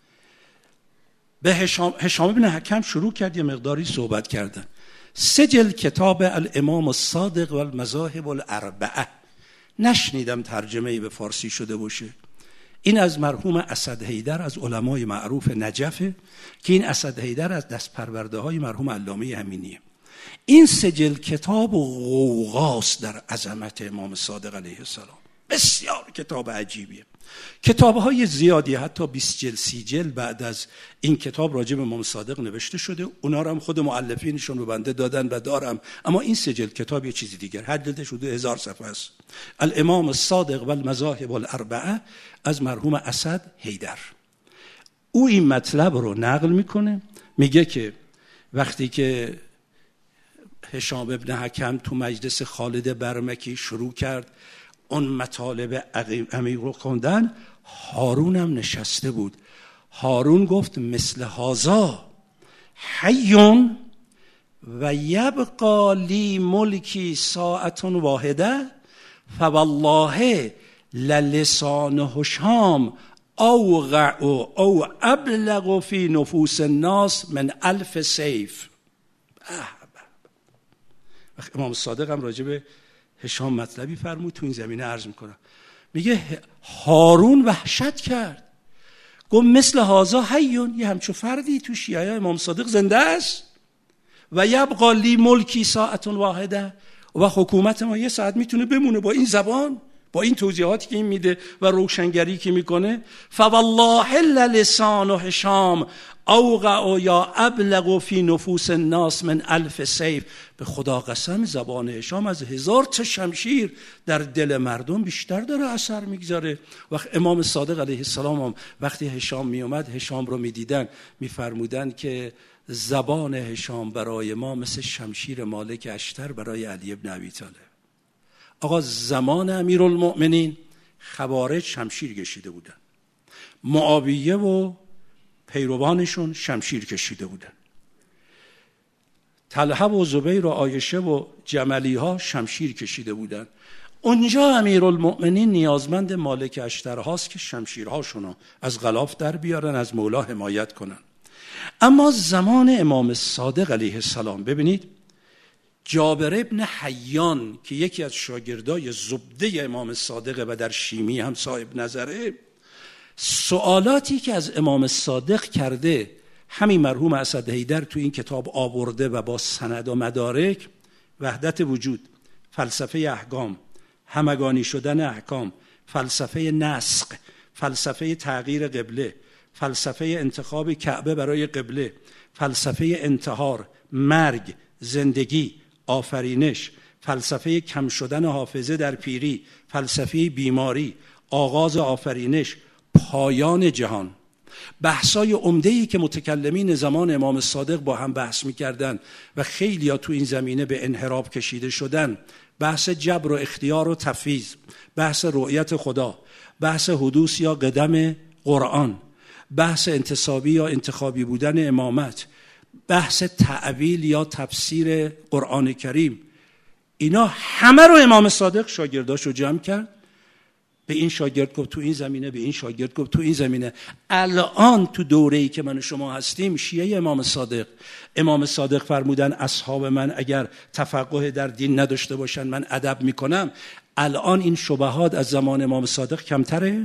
به هشام هشام بن حکم شروع کرد یه مقداری صحبت کردن. سجل کتاب الامام الصادق و المذاهب الاربعه. نشنیدم ترجمه‌ای به فارسی شده باشه. این از مرحوم اسد حیدر از علمای معروف نجفه که این اسد حیدر از دست پرورده های مرحوم علامه امینیه. این سجل کتاب غوغاست در عظمت امام صادق علیه السلام. بسیار کتاب عجیبیه. کتاب‌های زیادی حتی بیست جلد سی جلد بعد از این کتاب راجع به امام صادق نوشته شده. اونا رو هم خود مؤلفینشون رو بنده دادن و دارم. اما این سه جلد کتاب یه چیزی دیگر، هر جلدش حدود هزار صفحه است. الامام الصادق و المذاهب الاربعه از مرحوم اسد حیدر. او این مطلب رو نقل میکنه، میگه که وقتی که هشام ابن حکم تو مجلس خالد برمکی شروع کرد اون مطالب عمیق رو خوندن، هارون هم نشسته بود. هارون گفت مثل هازا حیون و یبقا لی ملکی ساعت واحده فوالله للسان هشام اوقع او ابلغ فی نفوس الناس من الف سیف. امام صادق هم راجع به هشام مطلبی فرمود، تو این زمینه عرض میکنم. میگه هارون وحشت کرد، گفت مثل هازا حیون، یه همچو فردی تو شیعه امام صادق زنده است. و یبقا لی ملکی ساعت واحده، و حکومت ما یه ساعت میتونه بمونه با این زبان، با این توضیحاتی که این میده و روشنگری که میکنه. فوالله لسان هشام اوقع یا ابلغ فی نفوس الناس من الف سیف. به خدا قسم زبان هشام از هزار تا شمشیر در دل مردم بیشتر داره اثر میگذاره. وقت امام صادق علیه السلام هم وقتی هشام میومد هشام رو میدیدن میفرمودن که زبان هشام برای ما مثل شمشیر مالک اشتر برای علی ابن ابی طالب. آقا زمان امیرالمؤمنین خوارج شمشیر کشیده بودن، معاویه و پیروانشون شمشیر کشیده بودن، طلحه و زبیر و عایشه و جملی ها شمشیر کشیده بودن. اونجا امیرالمؤمنین نیازمند مالک اشترهاست که شمشیرهاشونو از غلاف در بیارن، از مولا حمایت کنن. اما زمان امام صادق علیه السلام ببینید جابر ابن حیان که یکی از شاگردای زبده امام صادق و در شیمی هم صاحب نظره، سوالاتی که از امام صادق کرده همین مرحوم اسد حیدر تو این کتاب آورده و با سند و مدارک: وحدت وجود، فلسفه احکام، همگانی شدن احکام، فلسفه نسخ، فلسفه تغییر قبله، فلسفه انتخاب کعبه برای قبله، فلسفه انتحار، مرگ، زندگی، آفرینش، فلسفه کم شدن حافظه در پیری، فلسفه بیماری، آغاز آفرینش، پایان جهان. بحثای عمده‌ای که متکلمین زمان امام صادق با هم بحث می‌کردن و خیلی‌ها تو این زمینه به انحراف کشیده شدن: بحث جبر و اختیار و تفویض، بحث رؤیت خدا، بحث حدوث یا قدم قرآن، بحث انتصابی یا انتخابی بودن امامت، بحث تعویل یا تفسیر قرآن کریم. اینا همه رو امام صادق شاگرداشو جمع کرد، به این شاگرد گفت تو این زمینه، به این شاگرد گفت تو این زمینه. الان تو دوره‌ای که من و شما هستیم شیعه امام صادق، امام صادق فرمودن اصحاب من اگر تفقه در دین نداشته باشن من ادب میکنم. الان این شبهات از زمان امام صادق کمتره؟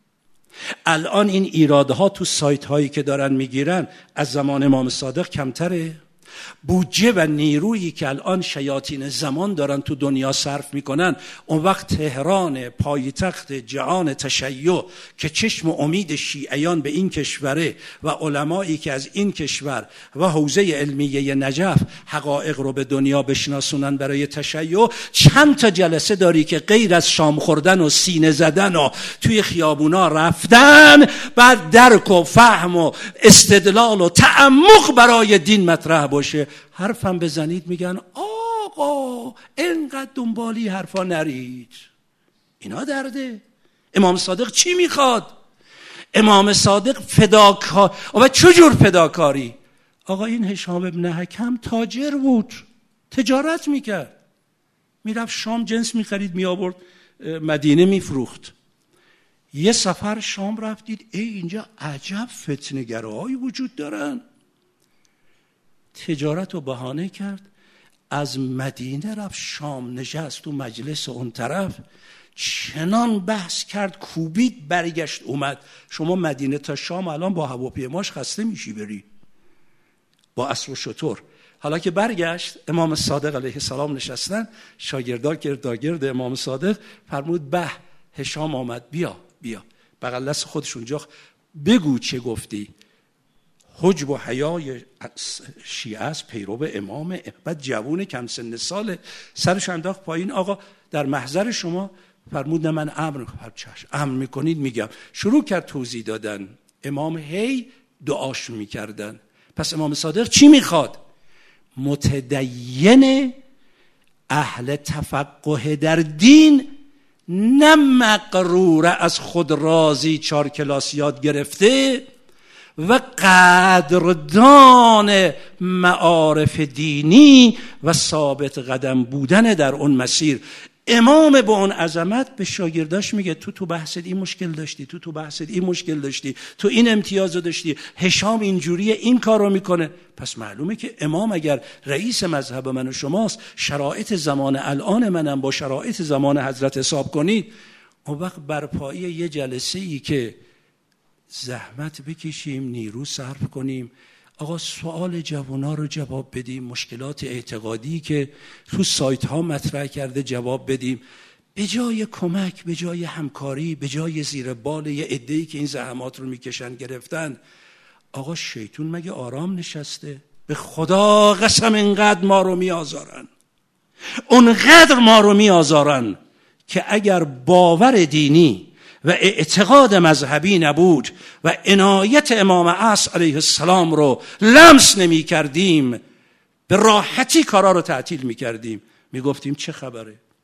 الان این ایرادها تو سایت هایی که دارن میگیرن از زمان امام صادق کمتره؟ بودجه و نیرویی که الان شیاطین زمان دارن تو دنیا صرف میکنن، اون وقت تهران پایتخت جهان تشیع که چشم و امید شیعیان به این کشوره و علمایی که از این کشور و حوزه علمیه نجف حقایق رو به دنیا بشناسونن برای تشیع، چند تا جلسه داری که غیر از شام خوردن و سینه زدن و توی خیابونا رفتن، بعد درک و فهم و استدلال و تعمق برای دین مطرح باشه. حرفم بزنید میگن آقا اینقدر دنبالی حرفا نرید، اینا درده. امام صادق چی میخواد؟ امام صادق فداکار. و چجور فداکاری؟ آقا این هشام ابن حکم تاجر بود، تجارت میکرد، میرفت شام جنس میخرید میآورد مدینه میفروخت. یه سفر شام رفتید، ای اینجا عجب فتنه‌گراهایی وجود دارن. تجارت رو بهانه کرد، از مدینه رفت شام، نشست تو مجلس اون طرف، چنان بحث کرد کوبید برگشت اومد. شما مدینه تا شام الان با هواپیماش خسته میشی بری، با اسب و شتر. حالا که برگشت امام صادق علیه السلام نشستن، شاگردا گرداگرد امام صادق، فرمود به هشام آمد، بیا بیا بغل دست خودش اونجا بگو چه گفتی. حجب و حیای شیعه است، پیرو امام. بعد جوون کم سن ساله، سرش انداخت پایین. آقا در محضر شما. فرمود نه من امر امر میکنید میگم. شروع کرد توضیح دادن. امام هی دعاش میکردن. پس امام صادق چی میخواد؟ متدین اهل تفقه در دین، نه مغرور از خود راضی چهار کلاس یاد گرفته و قدردان معارف دینی و ثابت قدم بودن در اون مسیر. امام با اون عظمت به شاگرداش میگه تو تو بحثت این مشکل داشتی، تو تو بحثت این مشکل داشتی، تو این امتیازو داشتی، هشام اینجوریه این کارو میکنه. پس معلومه که امام اگر رئیس مذهب من و شماست، شرایط زمان الان منم با شرایط زمان حضرت حساب کنید، اون وقت برپایی یه جلسه ای که زحمت بکشیم، نیرو صرف کنیم، آقا سوال جوانا رو جواب بدیم، مشکلات اعتقادی که تو سایت ها مطرح کرده جواب بدیم، به جای کمک، به جای همکاری، به جای زیر بال یه عده‌ای که این زحمات رو میکشن گرفتن. آقا شیطون مگه آرام نشسته؟ به خدا قسم اینقدر ما رو میآزارن، اونقدر ما رو میآزارن که اگر باور دینی و اعتقاد مذهبی نبود و عنایت امام عصر علیه السلام رو لمس نمی کردیم، به راحتی کارا رو تعطیل می کردیم، می گفتیم چه خبره.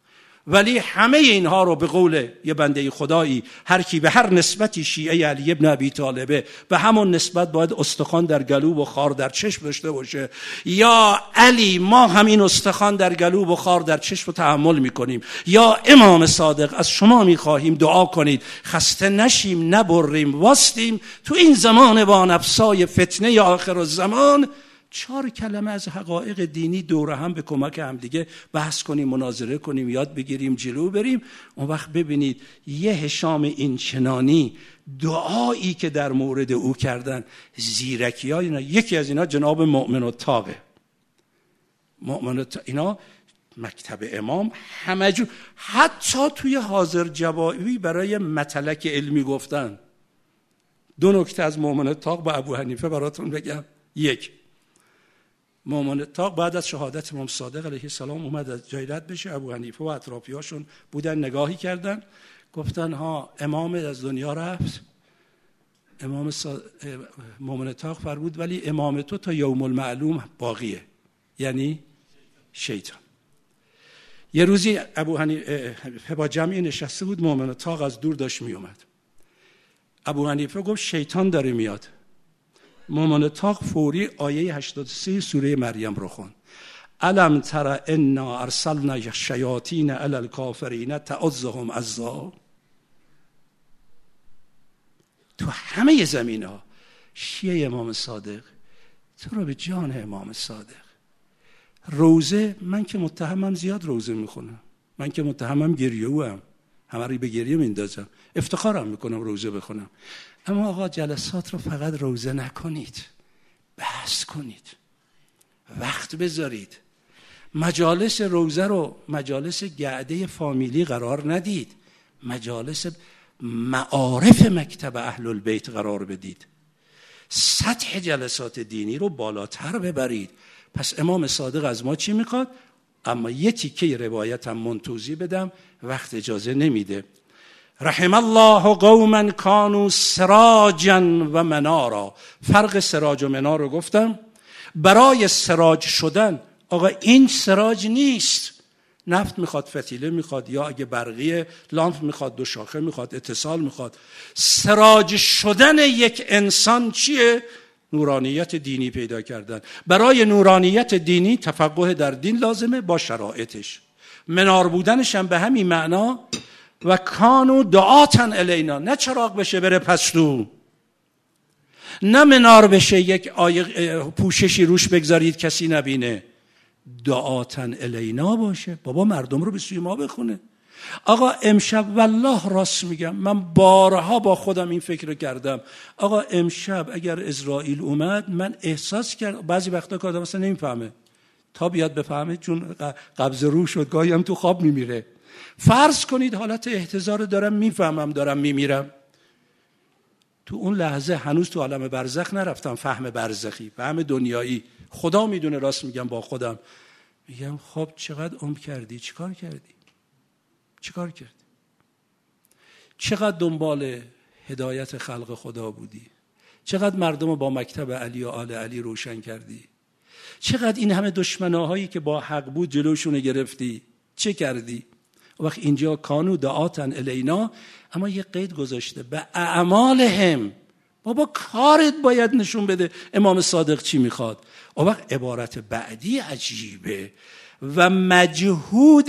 ولی همه اینها رو به قول یه بنده خدایی، هر کی به هر نسبتی شیعه علی ابن ابی طالبه، به همون نسبت باید استخوان در گلو و خار در چشم داشته باشه. یا علی ما همین استخوان در گلو و خار در چشم رو تحمل میکنیم. یا امام صادق از شما میخواهیم دعا کنید خسته نشیم، نبریم، واستیم تو این زمان با نفسای فتنه آخر الزمان، چهار کلمه از حقایق دینی دور هم به کمک هم دیگه بحث کنیم، مناظره کنیم، یاد بگیریم، جلو بریم. اون وقت ببینید یه هشام این چنانی دعایی که در مورد او کردن، زیرکی ها اینا. یکی از اینا جناب مؤمن الطاقه. مؤمن الطاقه اینا مکتب امام همه جو، حتی توی حاضر جوابی برای مطلق علمی گفتن. دو نکته از مؤمن الطاقه با ابو حنیفه براتون بگم. یک، مؤمن الطاقه بعد از شهادت امام صادق علیه السلام اومد از جای رد بشه. ابو حنیفه و اطرافیاشون بودن، نگاهی کردن، گفتن ها امام از دنیا رفت. امام صاد... مؤمن الطاقه فرمود ولی امام تو تا یوم المعلوم باقیه، یعنی شیطان. یه روزی ابو حنیفه با جمعی نشسته بود، مؤمن الطاقه از دور داشت می اومد. ابو حنیفه گفت شیطان داره میاد. مؤمن الطاقه فوری آیه هشتاد و سه سوره مریم رو خوند. الم تر انا ارسلنا الشیاطین علی الکافرین تعزهم عزا. تو همه زمینا شیعه امام صادق، تو رو به جان امام صادق. روزه، من که متهمم زیاد روزه میخونم، من که متهمم گریه‌ام، همه رو به گریه میندازم، افتخارم میکنم روزه بخونم. اما آقا جلسات رو فقط روزه نکنید، بحث کنید، وقت بذارید. مجالس روزه رو مجالس گعده فامیلی قرار ندید، مجالس معارف مکتب اهل البیت قرار بدید. سطح جلسات دینی رو بالاتر ببرید. پس امام صادق از ما چی میخواد؟ اما یه تیکه روایت هم من توضیح بدم، وقت اجازه نمیده. رحم الله قوما کانوا سراجا و منارا. فرق سراج و منار رو گفتم. برای سراج شدن، آقا این سراج نیست، نفت میخواد، فتیله میخواد، یا اگه برقیه لامپ میخواد، دو شاخه میخواد، اتصال میخواد. سراج شدن یک انسان چیه؟ نورانیت دینی پیدا کردن. برای نورانیت دینی تفقه در دین لازمه با شرایطش. منار بودنش هم به همین معنا. و کانو دعاتن الینا، نه چراغ بشه بره پستو، نه منار بشه یک آیه پوششی روش بگذارید کسی نبینه. دعاتن الینا باشه، بابا مردم رو به سوی ما بخونه. آقا امشب والله راست میگم، من بارها با خودم این فکر کردم. آقا امشب اگر اسرائیل اومد، من احساس کردم بعضی وقتا که آدم اصلا نمیفهمه، تا بیاد بفهمه، چون قبض روح شد گاهی هم تو خواب میمیره. فرض کنید حالت احتضار دارم، میفهمم دارم میمیرم. تو اون لحظه هنوز تو عالم برزخ نرفتم، فهم برزخی، فهم دنیایی. خدا میدونه راست میگم با خودم. میگم خب چقدر عمر کردی؟ چیکار کردی؟ چیکار کردی؟ چقدر دنبال هدایت خلق خدا بودی؟ چقدر مردم رو با مکتب علی و آل علی روشن کردی؟ چقدر این همه دشمناهایی که با حق بود جلوشون گرفتی؟ چه کردی؟ وقت اینجا کانو دعاتن الینا، اما یه قید گذاشته به اعمالهم. بابا کارت باید نشون بده امام صادق چی میخواد. اون وقت عبارت بعدی عجیبه. و مجهود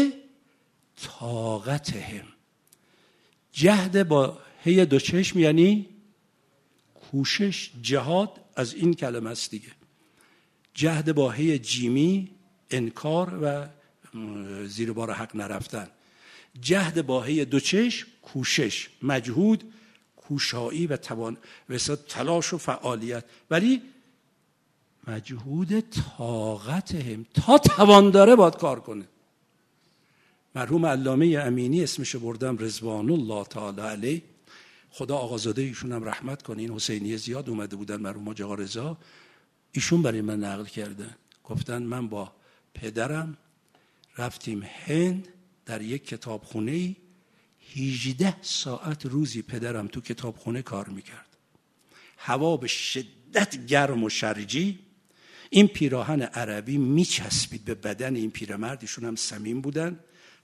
طاقتهم. جهد با هی دو چشم یعنی کوشش، جهاد از این کلمه است دیگه. جهد با هی جیمی انکار و زیر بار حق نرفتن. جهد با هی دو چشم کوشش، مجهود کوشایی و توان و تلاش و فعالیت. ولی مجهود طاقتهم، تا توان داره باید کار کنه. مرحوم علامه امینی اسمشو بردم رضوان الله تعالی علیه، خدا آقازاده ایشون هم رحمت کنه. این حسینی زیاد اومده بودن، مرحوم حاج آقا رضا، ایشون برای من نقل کردن. گفتن من با پدرم رفتیم هند، در یک کتابخونه هجده ساعت روزی پدرم تو کتابخونه کار میکرد. هوا به شدت گرم و شرجی، این پیراهن عربی میچسبید به بدن این پیرمرد، ایشون هم سمین بودن،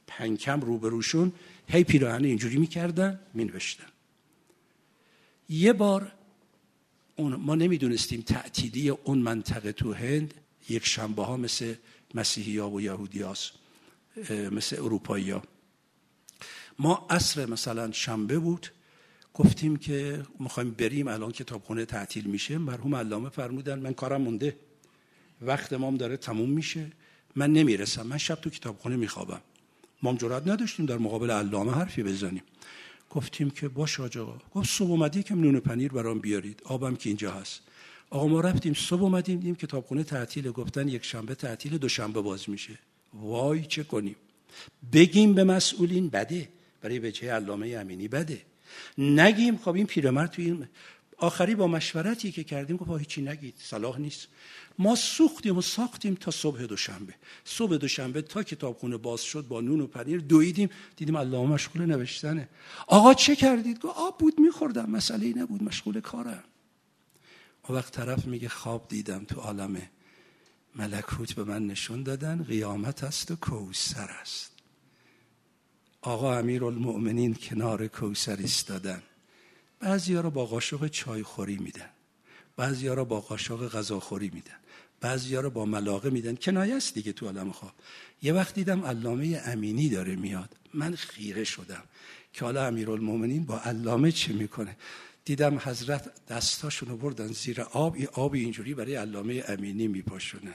پنکم روبروشون هی پیراهن اینجوری میکردن مینوشتن. یه بار اون ما نمیدونستیم تعطیلی اون منطقه تو هند یک شنبه ها مثل مسیحی ها و یهودی هاست، مثل اروپایی ها. ما عصر مثلا شنبه بود، گفتیم که میخوایم بریم الان کتابخونه تعطیل میشه. مرحوم علامه فرمودن من کارم مونده، وقت مام داره تموم میشه، من نمیرسم، من شب تو کتابخونه میخوابم. ما هم جرئت نداشتیم در مقابل علامه حرفی بزنیم. گفتیم که باش آقا. گفت صبح اومدی که نون و پنیر برام بیارید، آبم که اینجا هست. آقا ما رفتیم صبح اومدیم دیدیم کتابخونه تعطیله، گفتن یک شنبه تعطیله، دوشنبه باز میشه. وای چه کنیم؟ بگیم به مسئولین بده، برای وجه علامه امینی بده. نگیم خب این پیرمرد توی این آخری با مشورتی که کردیم گفت هیچی نگید، صلاح نیست. ما سوختیم و ساختیم تا صبح دوشنبه. صبح دوشنبه تا کتابخونه باز شد با نون و پنیر دویدیم، دیدیم علامه مشغول نوشتنه. آقا چه کردید؟ گفت آب بود میخوردم، مسئله‌ای نبود، مشغول کارم. اون وقت طرف میگه خواب دیدم تو عالم ملکوت به من نشون دادن قیامت است و کوثر است. آقا امیرالمؤمنین کنار کوثر ایستادن. بعضی‌ها رو با قاشق چای خوری میدن، بعضی‌ها رو با قاشق غذاخوری میدن، بعضی‌ها رو با ملاقه میدن. کنایه است دیگه تو عالم خواب. یه وقت دیدم علامه امینی داره میاد، من خیره شدم که حالا امیرالمؤمنین با علامه چه میکنه. دیدم حضرت دستاشونو بردن زیر آب، این آب اینجوری برای علامه امینی میپاشونه.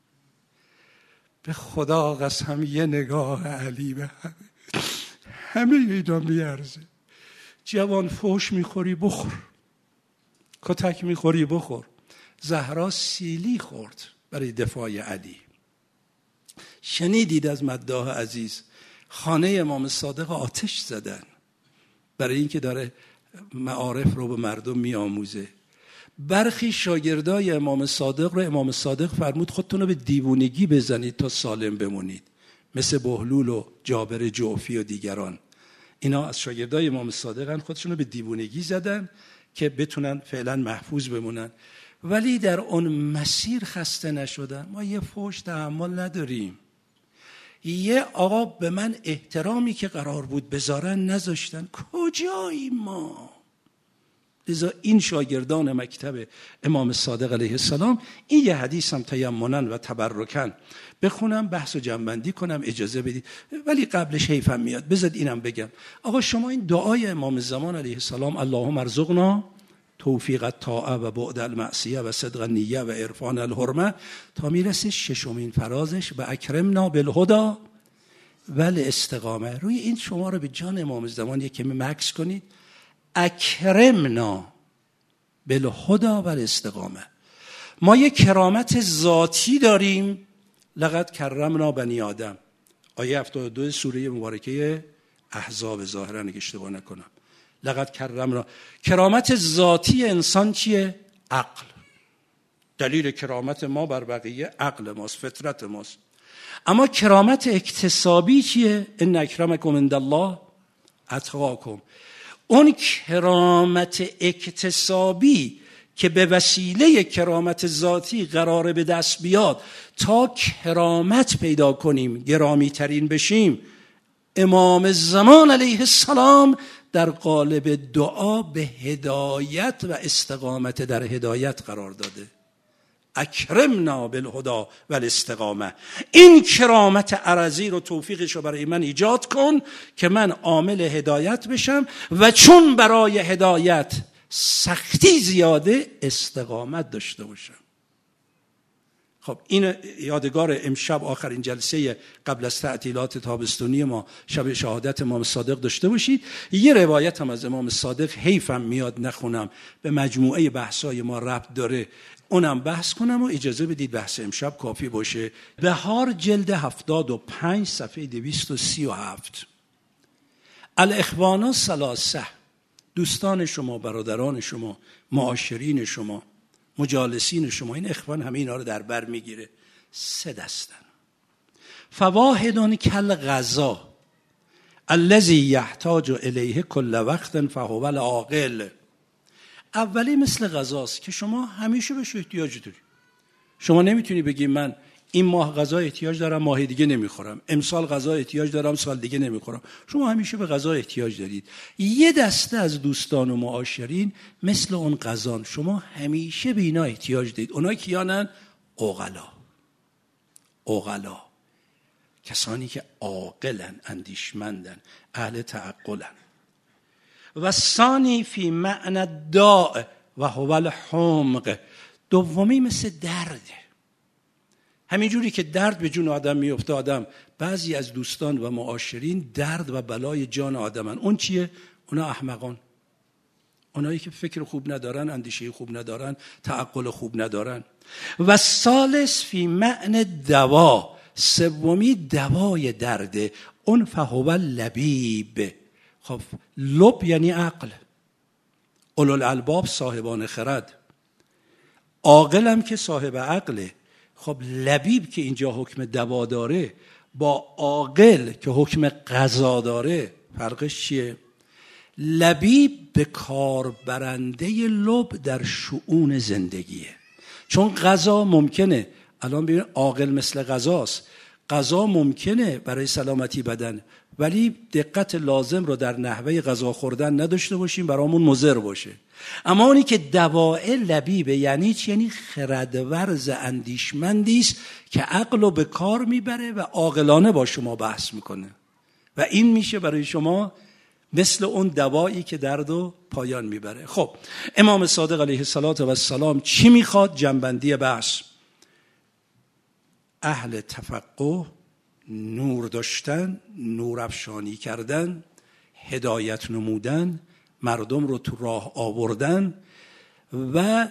به خدا قسم یه نگاه علی به همه همه اینا میارزه. جوان فوش میخوری بخور، کتک میخوری بخور. زهرا سیلی خورد برای دفاع علی. شنیدید از مداح عزیز خانه امام صادق آتش زدن برای اینکه داره معارف رو به مردم میآموزه. برخی شاگردای امام صادق رو امام صادق فرمود خودتون رو به دیوونگی بزنید تا سالم بمونید، مثل بهلول و جابر جعفی و دیگران. اینا از شاگردای امام صادقن، خودشون رو به دیوونگی زدن که بتونن فعلا محفوظ بمونن، ولی در اون مسیر خسته نشدن. ما یه فوش تحمل نداریم. یه آقا به من احترامی که قرار بود بذارن نذاشتن. کجایی ما؟ لذا این شاگردان مکتب امام صادق علیه السلام، این یه حدیث هم تیمنن و تبرکن بخونم، بحث و جنبندی کنم، اجازه بدید، ولی قبلش حیفم میاد بذارید اینم بگم. آقا شما این دعای امام زمان علیه السلام اللهم ارزقنا توفیق الطاعه و بعد المعصیه و صدق النیه و عرفان الحرمه تا میرسه ششمین فرازش و اکرمنا بالهدی و الاستقامه. روی این شما رو به جان امام زمان یک کمی مکس کنید. اکرمنا بالهدی و الاستقامه. ما یک کرامت ذاتی داریم، لقد کرمنا بنی آدم، آیه هفتاد و دو سوره مبارکه احزاب، ظاهرا اگه اشتباه نکنم. لقد کرمنا. کرامت ذاتی انسان چیه؟ عقل. دلیل کرامت ما بر بقیه عقل ماست، فطرت ماست. اما کرامت اکتسابی چیه؟ ان اکرمکم عند الله اتقاکم. اون کرامت اکتسابی که به وسیله کرامت ذاتی قراره به دست بیاد تا کرامت پیدا کنیم، گرامی ترین بشیم، امام زمان علیه السلام در قالب دعا به هدایت و استقامت در هدایت قرار داده. اکرمنا بالهدی و الاستقامه. این کرامت عرضی رو توفیقش رو برای من ایجاد کن که من عامل هدایت بشم و چون برای هدایت سختی زیاده استقامت داشته باشم. خب این یادگار امشب آخرین جلسه قبل از تعطیلات تابستونی ما، شب شهادت امام صادق داشته باشید. یه روایت هم از امام صادق حیفم میاد نخونم، به مجموعه بحثای ما ربط داره، اونم بحث کنم و اجازه بدید بحث امشب کافی باشه. بهار جلد هفتاد و پنج صفحه دویست و سی و هفت. الاخوان ثلاثه، دوستان شما، برادران شما، معاشرین شما، مجالسین شما، این اخوان همه اینا رو در بر میگیره. سه دستن. فواحدون کل غذا الذی یحتاج الیه کل وقت فهو العاقل. اولی مثل غذاست که شما همیشه بهش احتیاج داری. شما نمیتونی بگی من این ماه غذا احتیاج دارم، ماه دیگه نمیخورم. امسال غذا احتیاج دارم، سال دیگه نمیخورم. شما همیشه به غذا احتیاج دارید. یه دسته از دوستان و معاشرین مثل اون غذان، شما همیشه به اینا احتیاج دارید. اونا کیانن؟ عقلا. عقلا، کسانی که عاقلن، اندیشمندن، اهل تعقلن. و ثانی فی معنی الداء و هو الحمق، دومی مثل درده. همینجوری که درد به جون آدم میفته، آدم بعضی از دوستان و معاشرین درد و بلای جان آدمن. اون چیه؟ اونا احمقان، اونایی که فکر خوب ندارن، اندیشه خوب ندارن، تعقل خوب ندارن. و ثالث فی معنی دوا، سومی دوای درده، اون فهو لبیب. خب لب یعنی عقل، اولوالالباب صاحبان خرد، عاقلم که صاحب عقله. خب لبیب که اینجا حکم دوا داره با عاقل که حکم قضا داره فرقش چیه؟ لبیب به کار برنده لب در شؤون زندگیه. چون قضا ممکنه، الان ببین عاقل مثل قضاست، قضا ممکنه برای سلامتی بدن، ولی دقت لازم رو در نحوه غذا خوردن نداشته باشیم، برامون مضر باشه. اما اونی که دواء لبیبه یعنی چی؟ یعنی خردورز اندیشمندی است که عقل رو به کار میبره و عاقلانه با شما بحث میکنه و این میشه برای شما مثل اون دوایی که درد و پایان میبره. خب امام صادق علیه السلام چی میخواد؟ جنبندی بحث: اهل تفقه، نور داشتن، نور افشانی کردن، هدایت نمودن، مردم رو تو راه آوردن و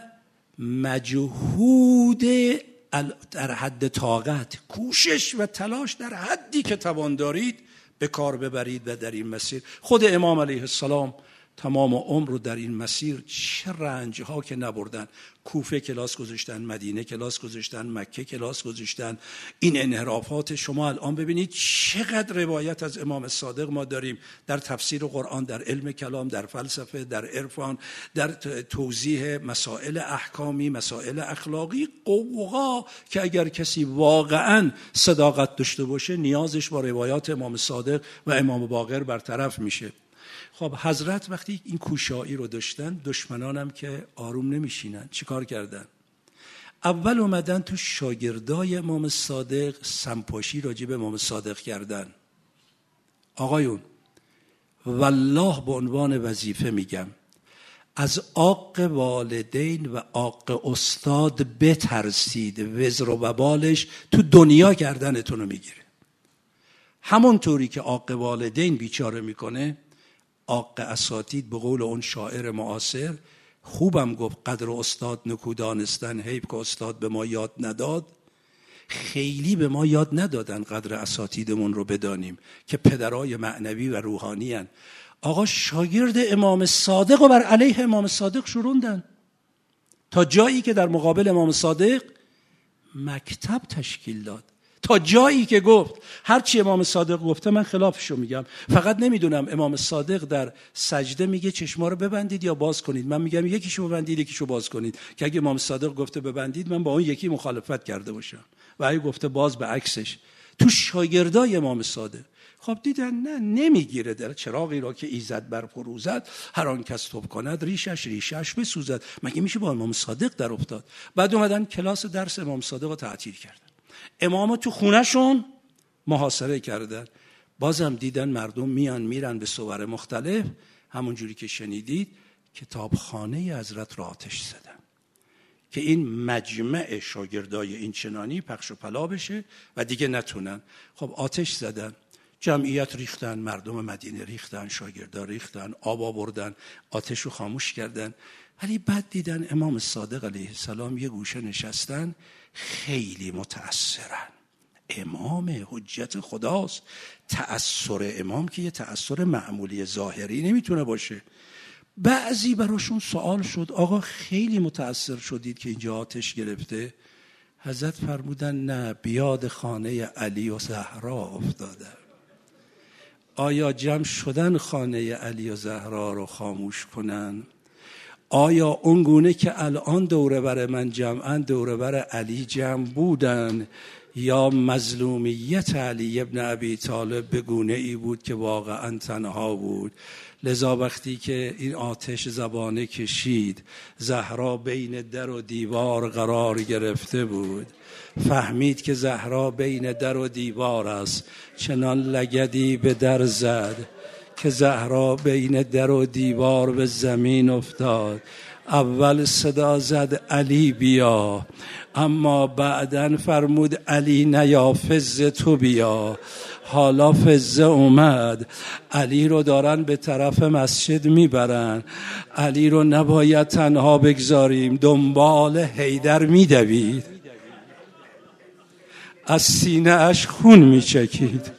مجهود در حد طاقت، کوشش و تلاش در حدی که توان دارید به کار ببرید و در این مسیر. خود امام علیه السلام تمام عمر رو در این مسیر چه رنجها که نبردن. کوفه کلاس گذاشتن، مدینه کلاس گذاشتن، مکه کلاس گذاشتن. این انحرافات شما الان ببینید چقدر روایت از امام صادق ما داریم در تفسیر قرآن، در علم کلام، در فلسفه، در عرفان، در توضیح مسائل احکامی، مسائل اخلاقی، قوقا که اگر کسی واقعا صداقت داشته باشه نیازش با روایات امام صادق و امام باقر برطرف میشه. خب حضرت وقتی این کوشایی رو داشتن، دشمنانم که آروم نمیشینن، چیکار کردن؟ اول اومدن تو شاگردای امام صادق سمپاشی راجع به امام صادق کردن. آقایون والله به عنوان وظیفه میگم، از عاق والدین و عاق استاد بترسید، وزر و وبالش تو دنیا گردنتون رو میگیره. همونطوری که عاق والدین بیچاره میکنه، عاق اساتید به قول اون شاعر معاصر خوبم گفت قدر استاد نکو دانستن، حیف که استاد به ما یاد نداد. خیلی به ما یاد ندادن قدر اساتیدمون رو بدانیم که پدرای معنوی و روحانی هن. آقا شاگرد امام صادق و بر علیه امام صادق شروندن تا جایی که در مقابل امام صادق مکتب تشکیل داد، تا جایی که گفت هرچی امام صادق گفته من خلافشو میگم. فقط نمیدونم امام صادق در سجده میگه چشما رو ببندید یا باز کنید، من میگم یکیشو ببندید یکیشو باز کنید، که اگه امام صادق گفته ببندید من با اون یکی مخالفت کرده باشم و اگه گفته باز به عکسش. تو شاگردای امام صادق خب دیدن نه نمیگیره، در چراغی را که ایزد برفروزد هر آن کس توب کند ریشش ریشش بسوزد. مگه میشه با امام صادق در افتاد؟ بعد اومدن کلاس درس امام صادق رو تعطیل کردن، امامو تو خونهشون محاصره کردن. بازم دیدن مردم میان میرن به صور مختلف، همون جوری که شنیدید کتابخانه حضرت را آتش زدن که این مجمع شاگردای این چنانی پخش و پلا بشه و دیگه نتونن. خب آتش زدن، جمعیت ریختن، مردم مدینه ریختن، شاگردا ریختن، آب آوردن، آتش رو خاموش کردن. ولی بعد دیدن امام صادق علیه السلام یه گوشه نشستن، خیلی متأثرن. امام حجت خداست، تأثر امام که یه تأثر معمولی ظاهری نمیتونه باشه. بعضی براشون سوال شد آقا خیلی متأثر شدید که اینجا آتش گرفته؟ حضرت فرمودن نه، بیاد خانه علی و زهرا افتادن. آیا جمع شدن خانه علی و زهرا رو خاموش کنن؟ آیا اون گونه که الان دوره بر من جمعن دوره بر علی جمع بودن یا مظلومیت علی ابن ابی طالب به گونه ای بود که واقعا تنها بود. لذا وقتی که این آتش زبانه کشید، زهرا بین در و دیوار قرار گرفته بود، فهمید که زهرا بین در و دیوار است، چنان لگدی به در زد که زهرا بین در و دیوار به زمین افتاد. اول صدا زد علی بیا، اما بعدن فرمود علی نیا، فزه تو بیا. حالا فزه اومد، علی رو دارن به طرف مسجد میبرن. علی رو نباید تنها بگذاریم، دنبال حیدر میدوید، از سینه اش خون میچکید.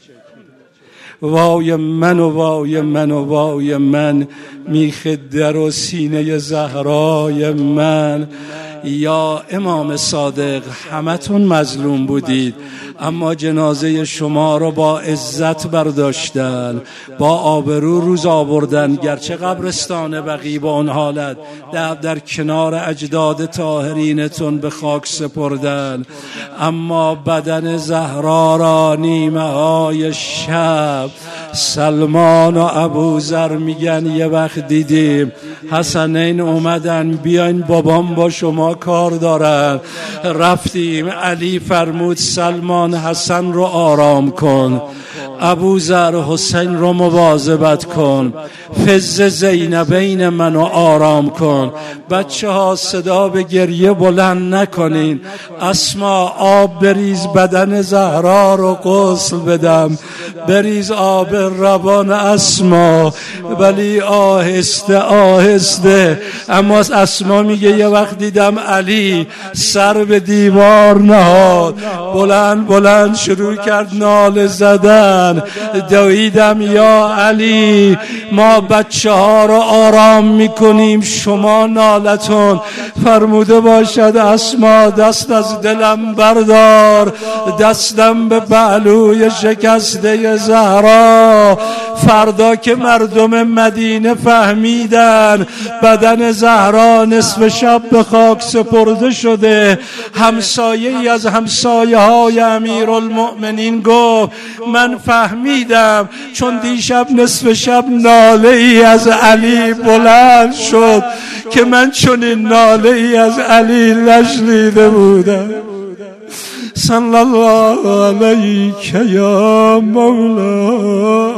وای من و وای من و وای من، میخ در و سینه زهرای من. یا امام صادق، همتون مظلوم بودید، اما جنازه شما رو با عزت برداشتن، با آبرو روز آوردن. گرچه قبرستان بقیع با اون حالت در, در کنار اجداد طاهرینتون به خاک سپردن، اما بدن زهرا را نیمه های شب سلمان و ابوذر میگن یه وقت دیدیم حسنین اومدن، بیاین بابام با شما کار دارن. رفتیم، علی فرمود سلمان حسن رو آرام کن، ابوذر حسین رو مواظبت کن، فز زینبین منو آرام کن. بچه ها صدا به گریه بلند نکنین. اسما آب بریز بدن زهرا رو غسل بدم، بریز آب روان اسما، ولی آهسته آهسته. اما اسما میگه یه وقت دیدم علی سر به دیوار نهاد، بلند بلند شروع کرد ناله زدن. دویدم یا علی ما بچه ها رو آرام میکنیم، شما نالتون فرموده باشد اسما دست از دلم بردار، دستم به پهلوی شکسته زهرا. فردا که مردم مدینه فهمیدن بدن زهرا نصف شب به خاک سپرده شده، همسایه ای از همسایه های امیرالمؤمنین گفت من فهمیدم، چون دیشب نصف شب ناله ای از علی بلند شد که من چون این ناله ای از علی نشنیده بودم. صلی الله علیک یا مولا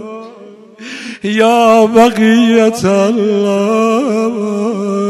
یا بقیت الله.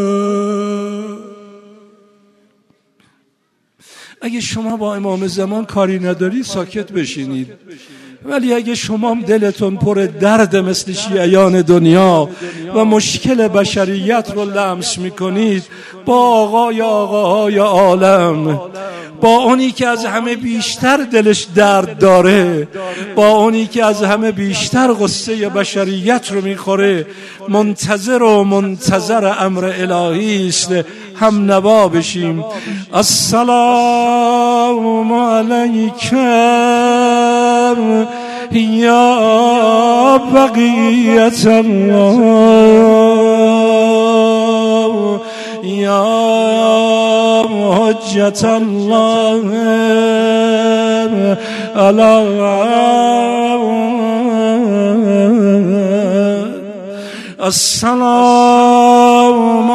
اگه شما با امام زمان کاری نداری ساکت بشینید، ولی اگه شما دلتون پر درد مثل شیعیان دنیا و مشکل بشریت رو لمس میکنید، با آقای آقاهای عالم، با اونی که از همه بیشتر دلش درد داره، با اونی که از همه بیشتر غصه بشریت رو میخوره، منتظر و منتظر امر الهی است، هم نوا بشیم. السلام علیکم یا بقیت الله یا حجت الله علی السلام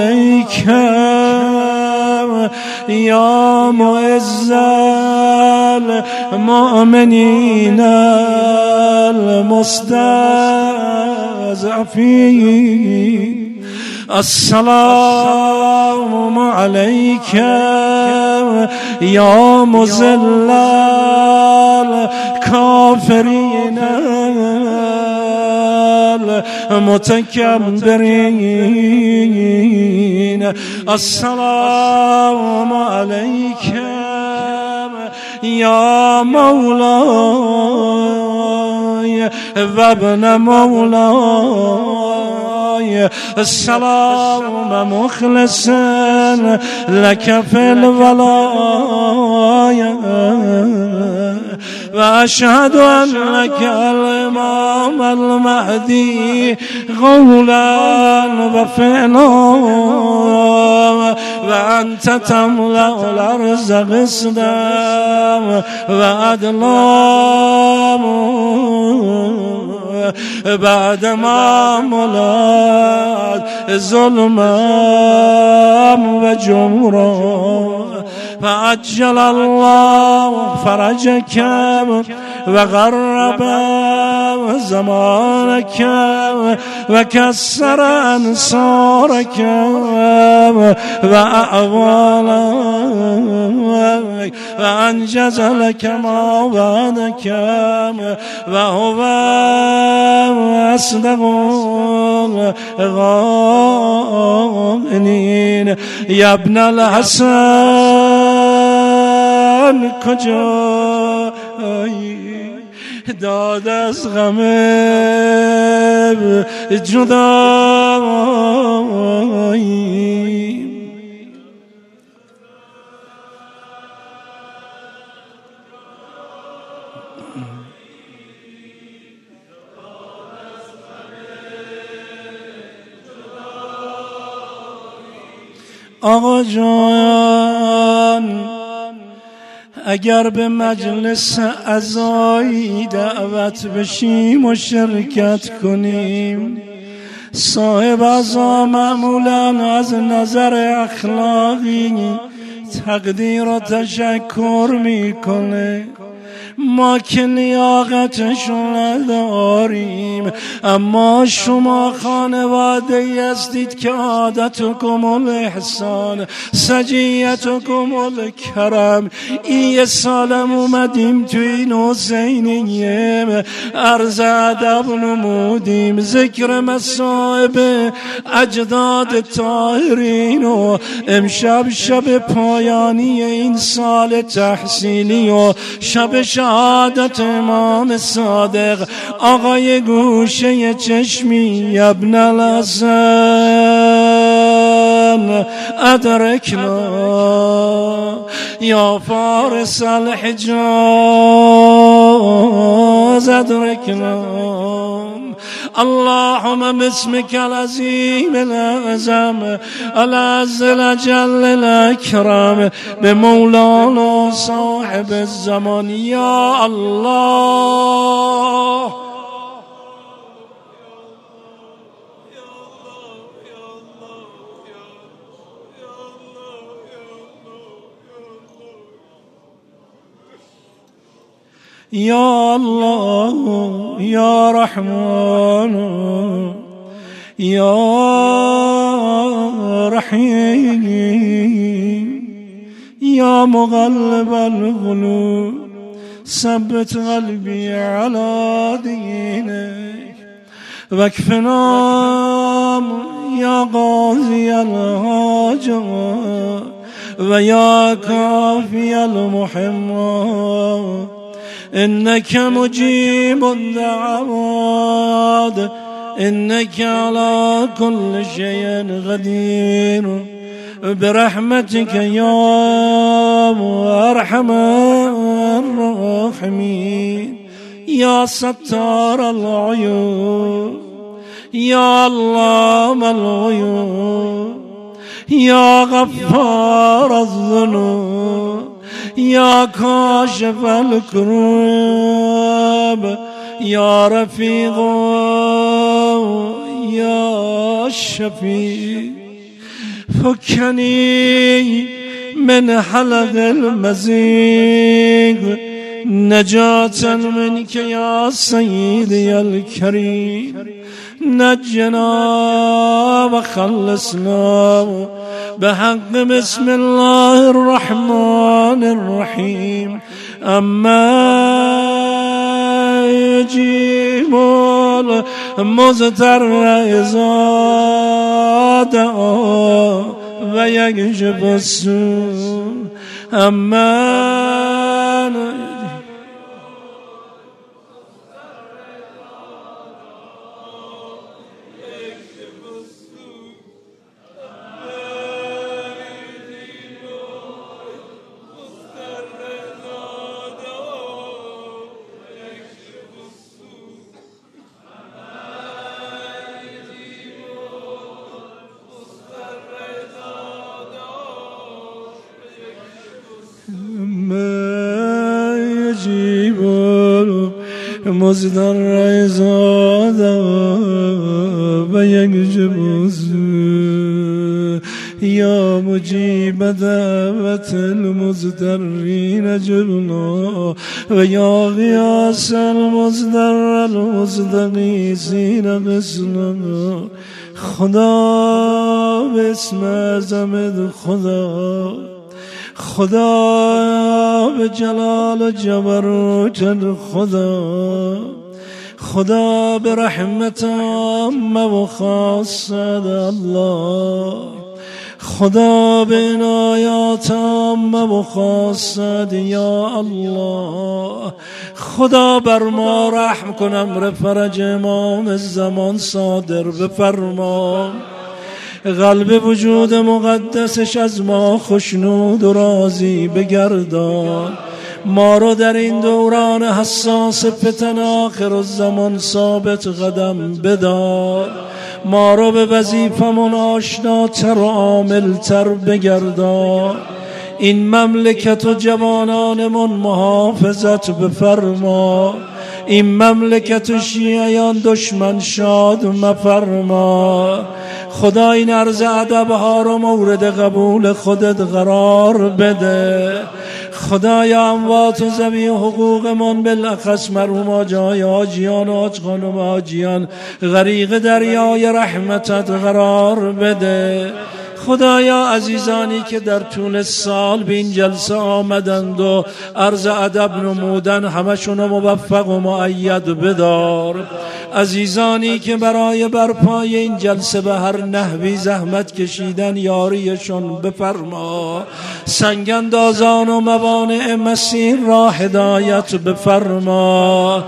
علیکم یا معز المؤمنین المستضعفین. السلام علیکم یا مذل الکافرین المتکبرین. السلام علیکم یا مولای و ابن مولای. السلام مخلصا لك في الولاية وأشهد أنك الإمام المهدي قولا وفعلا وأنت تملأ الأرض قسطا وعدلا بعدما ملأت ظلما وجورا فعجل الله فرجك وغرب زمانك وكسر أنصارك وأعوالك وأنجز لك ما وعدك وهو أصدق القائلين يا ابن الحسن کجایی داد از غم جدایی آقا جان اگر به مجلس عزایی دعوت بشیم و شرکت کنیم، صاحب عزا معمولا از نظر اخلاقی تقدیر و تشکر میکنه، ما که لیاقتش نداریم. اما شما خانواده ای هستید که عادتکم الاحسان، سجیتکم الکرم. این سالم اومدیم تو این حسینیه عرض ادب نمودیم، ذکر مصائب اجداد طاهرین و امشب شب پایانی این سال تحصیلی و شب شهادت امام صادق آقای گوشه چشمی ابن الحسن ادرکنا یا فارس الحجاز ادرکنا. اللهم باسمك العظيم الأعظم العز الأجل الأكرم بمولانا صاحب الزمان يا الله. يا الله يا رحمن يا رحيم يا مغلب القلوب ثبت قلبي على دينك واكفنا يا قاضي الحاجات ويا كافي المحمات إنك مجيب الدعوات إنك على كل شيء قدير برحمتك يا أرحم الراحمين يا ستار العيوب يا علام الغيوب يا غفار الذنوب يا كاشف الكروب يا رفيق يا شفيع فكني من حلق المزيق نجاة منك يا سيدي الكريم. نجنا وخلصنا بحق بسم الله الرحمن الرحيم. أما يجيب المضطر إذا دعا ويكشف السوء. أما مجيب المزدر إزادا ويكشف السوء يا مجيب دعوة المزدرين جبنا ويا غياث المزدر المزدقيسين قسنا خدا باسم عظمت خدا خدا به جلال و جبروت خدا خدا به رحمت عامه و خاصه الله خدا به عنایات عامه و خاصه یا الله خدا بر ما رحم کن امر فرج امام زمان صادر بفرما قلب وجود مقدسش از ما خشنود و راضی بگردان ما رو در این دوران حساس فتن آخر الزمان ثابت قدم بدار ما رو به وظیفمون آشناتر و عاملتر بگردان این مملکت و جوانانمون محافظت بفرما این مملکت و شیعیان دشمن شاد مفرما خدا این عرض ادبها رو مورد قبول خودت قرار بده خدایا اموات و ذوی حقوقمون بالاخص مرحوم آجای آجیان و آج خانم آجیان غریق دریای رحمتت قرار بده خدایا عزیزانی که در طول سال به این جلسه آمدند و عرض ادب نمودن همشون موفق و مؤید بدار عزیزانی که برای برپای این جلسه به هر نحوی زحمت کشیدن یاریشون بفرما سنگاندازان و موانع مسیر را هدایت بفرما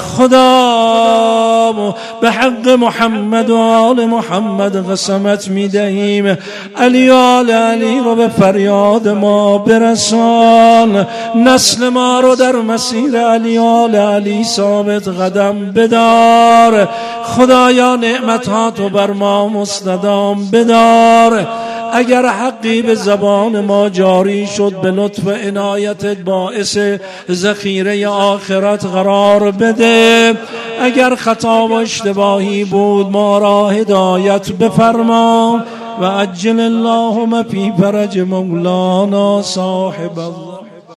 خدا به حق محمد و آل محمد قسمت میدهیم علی آل علی رو به فریاد ما برسان نسل ما رو در مسیر علی آل علی ثابت قدم بدار خدایا نعمتاتو بر ما مستدام بدار اگر حقی به زبان ما جاری شد به لطف عنایتت باعث ذخیره آخرت قرار بده اگر خطا و اشتباهی بود ما را هدایت بفرما و عجل اللهم فی فرج مولانا صاحب الله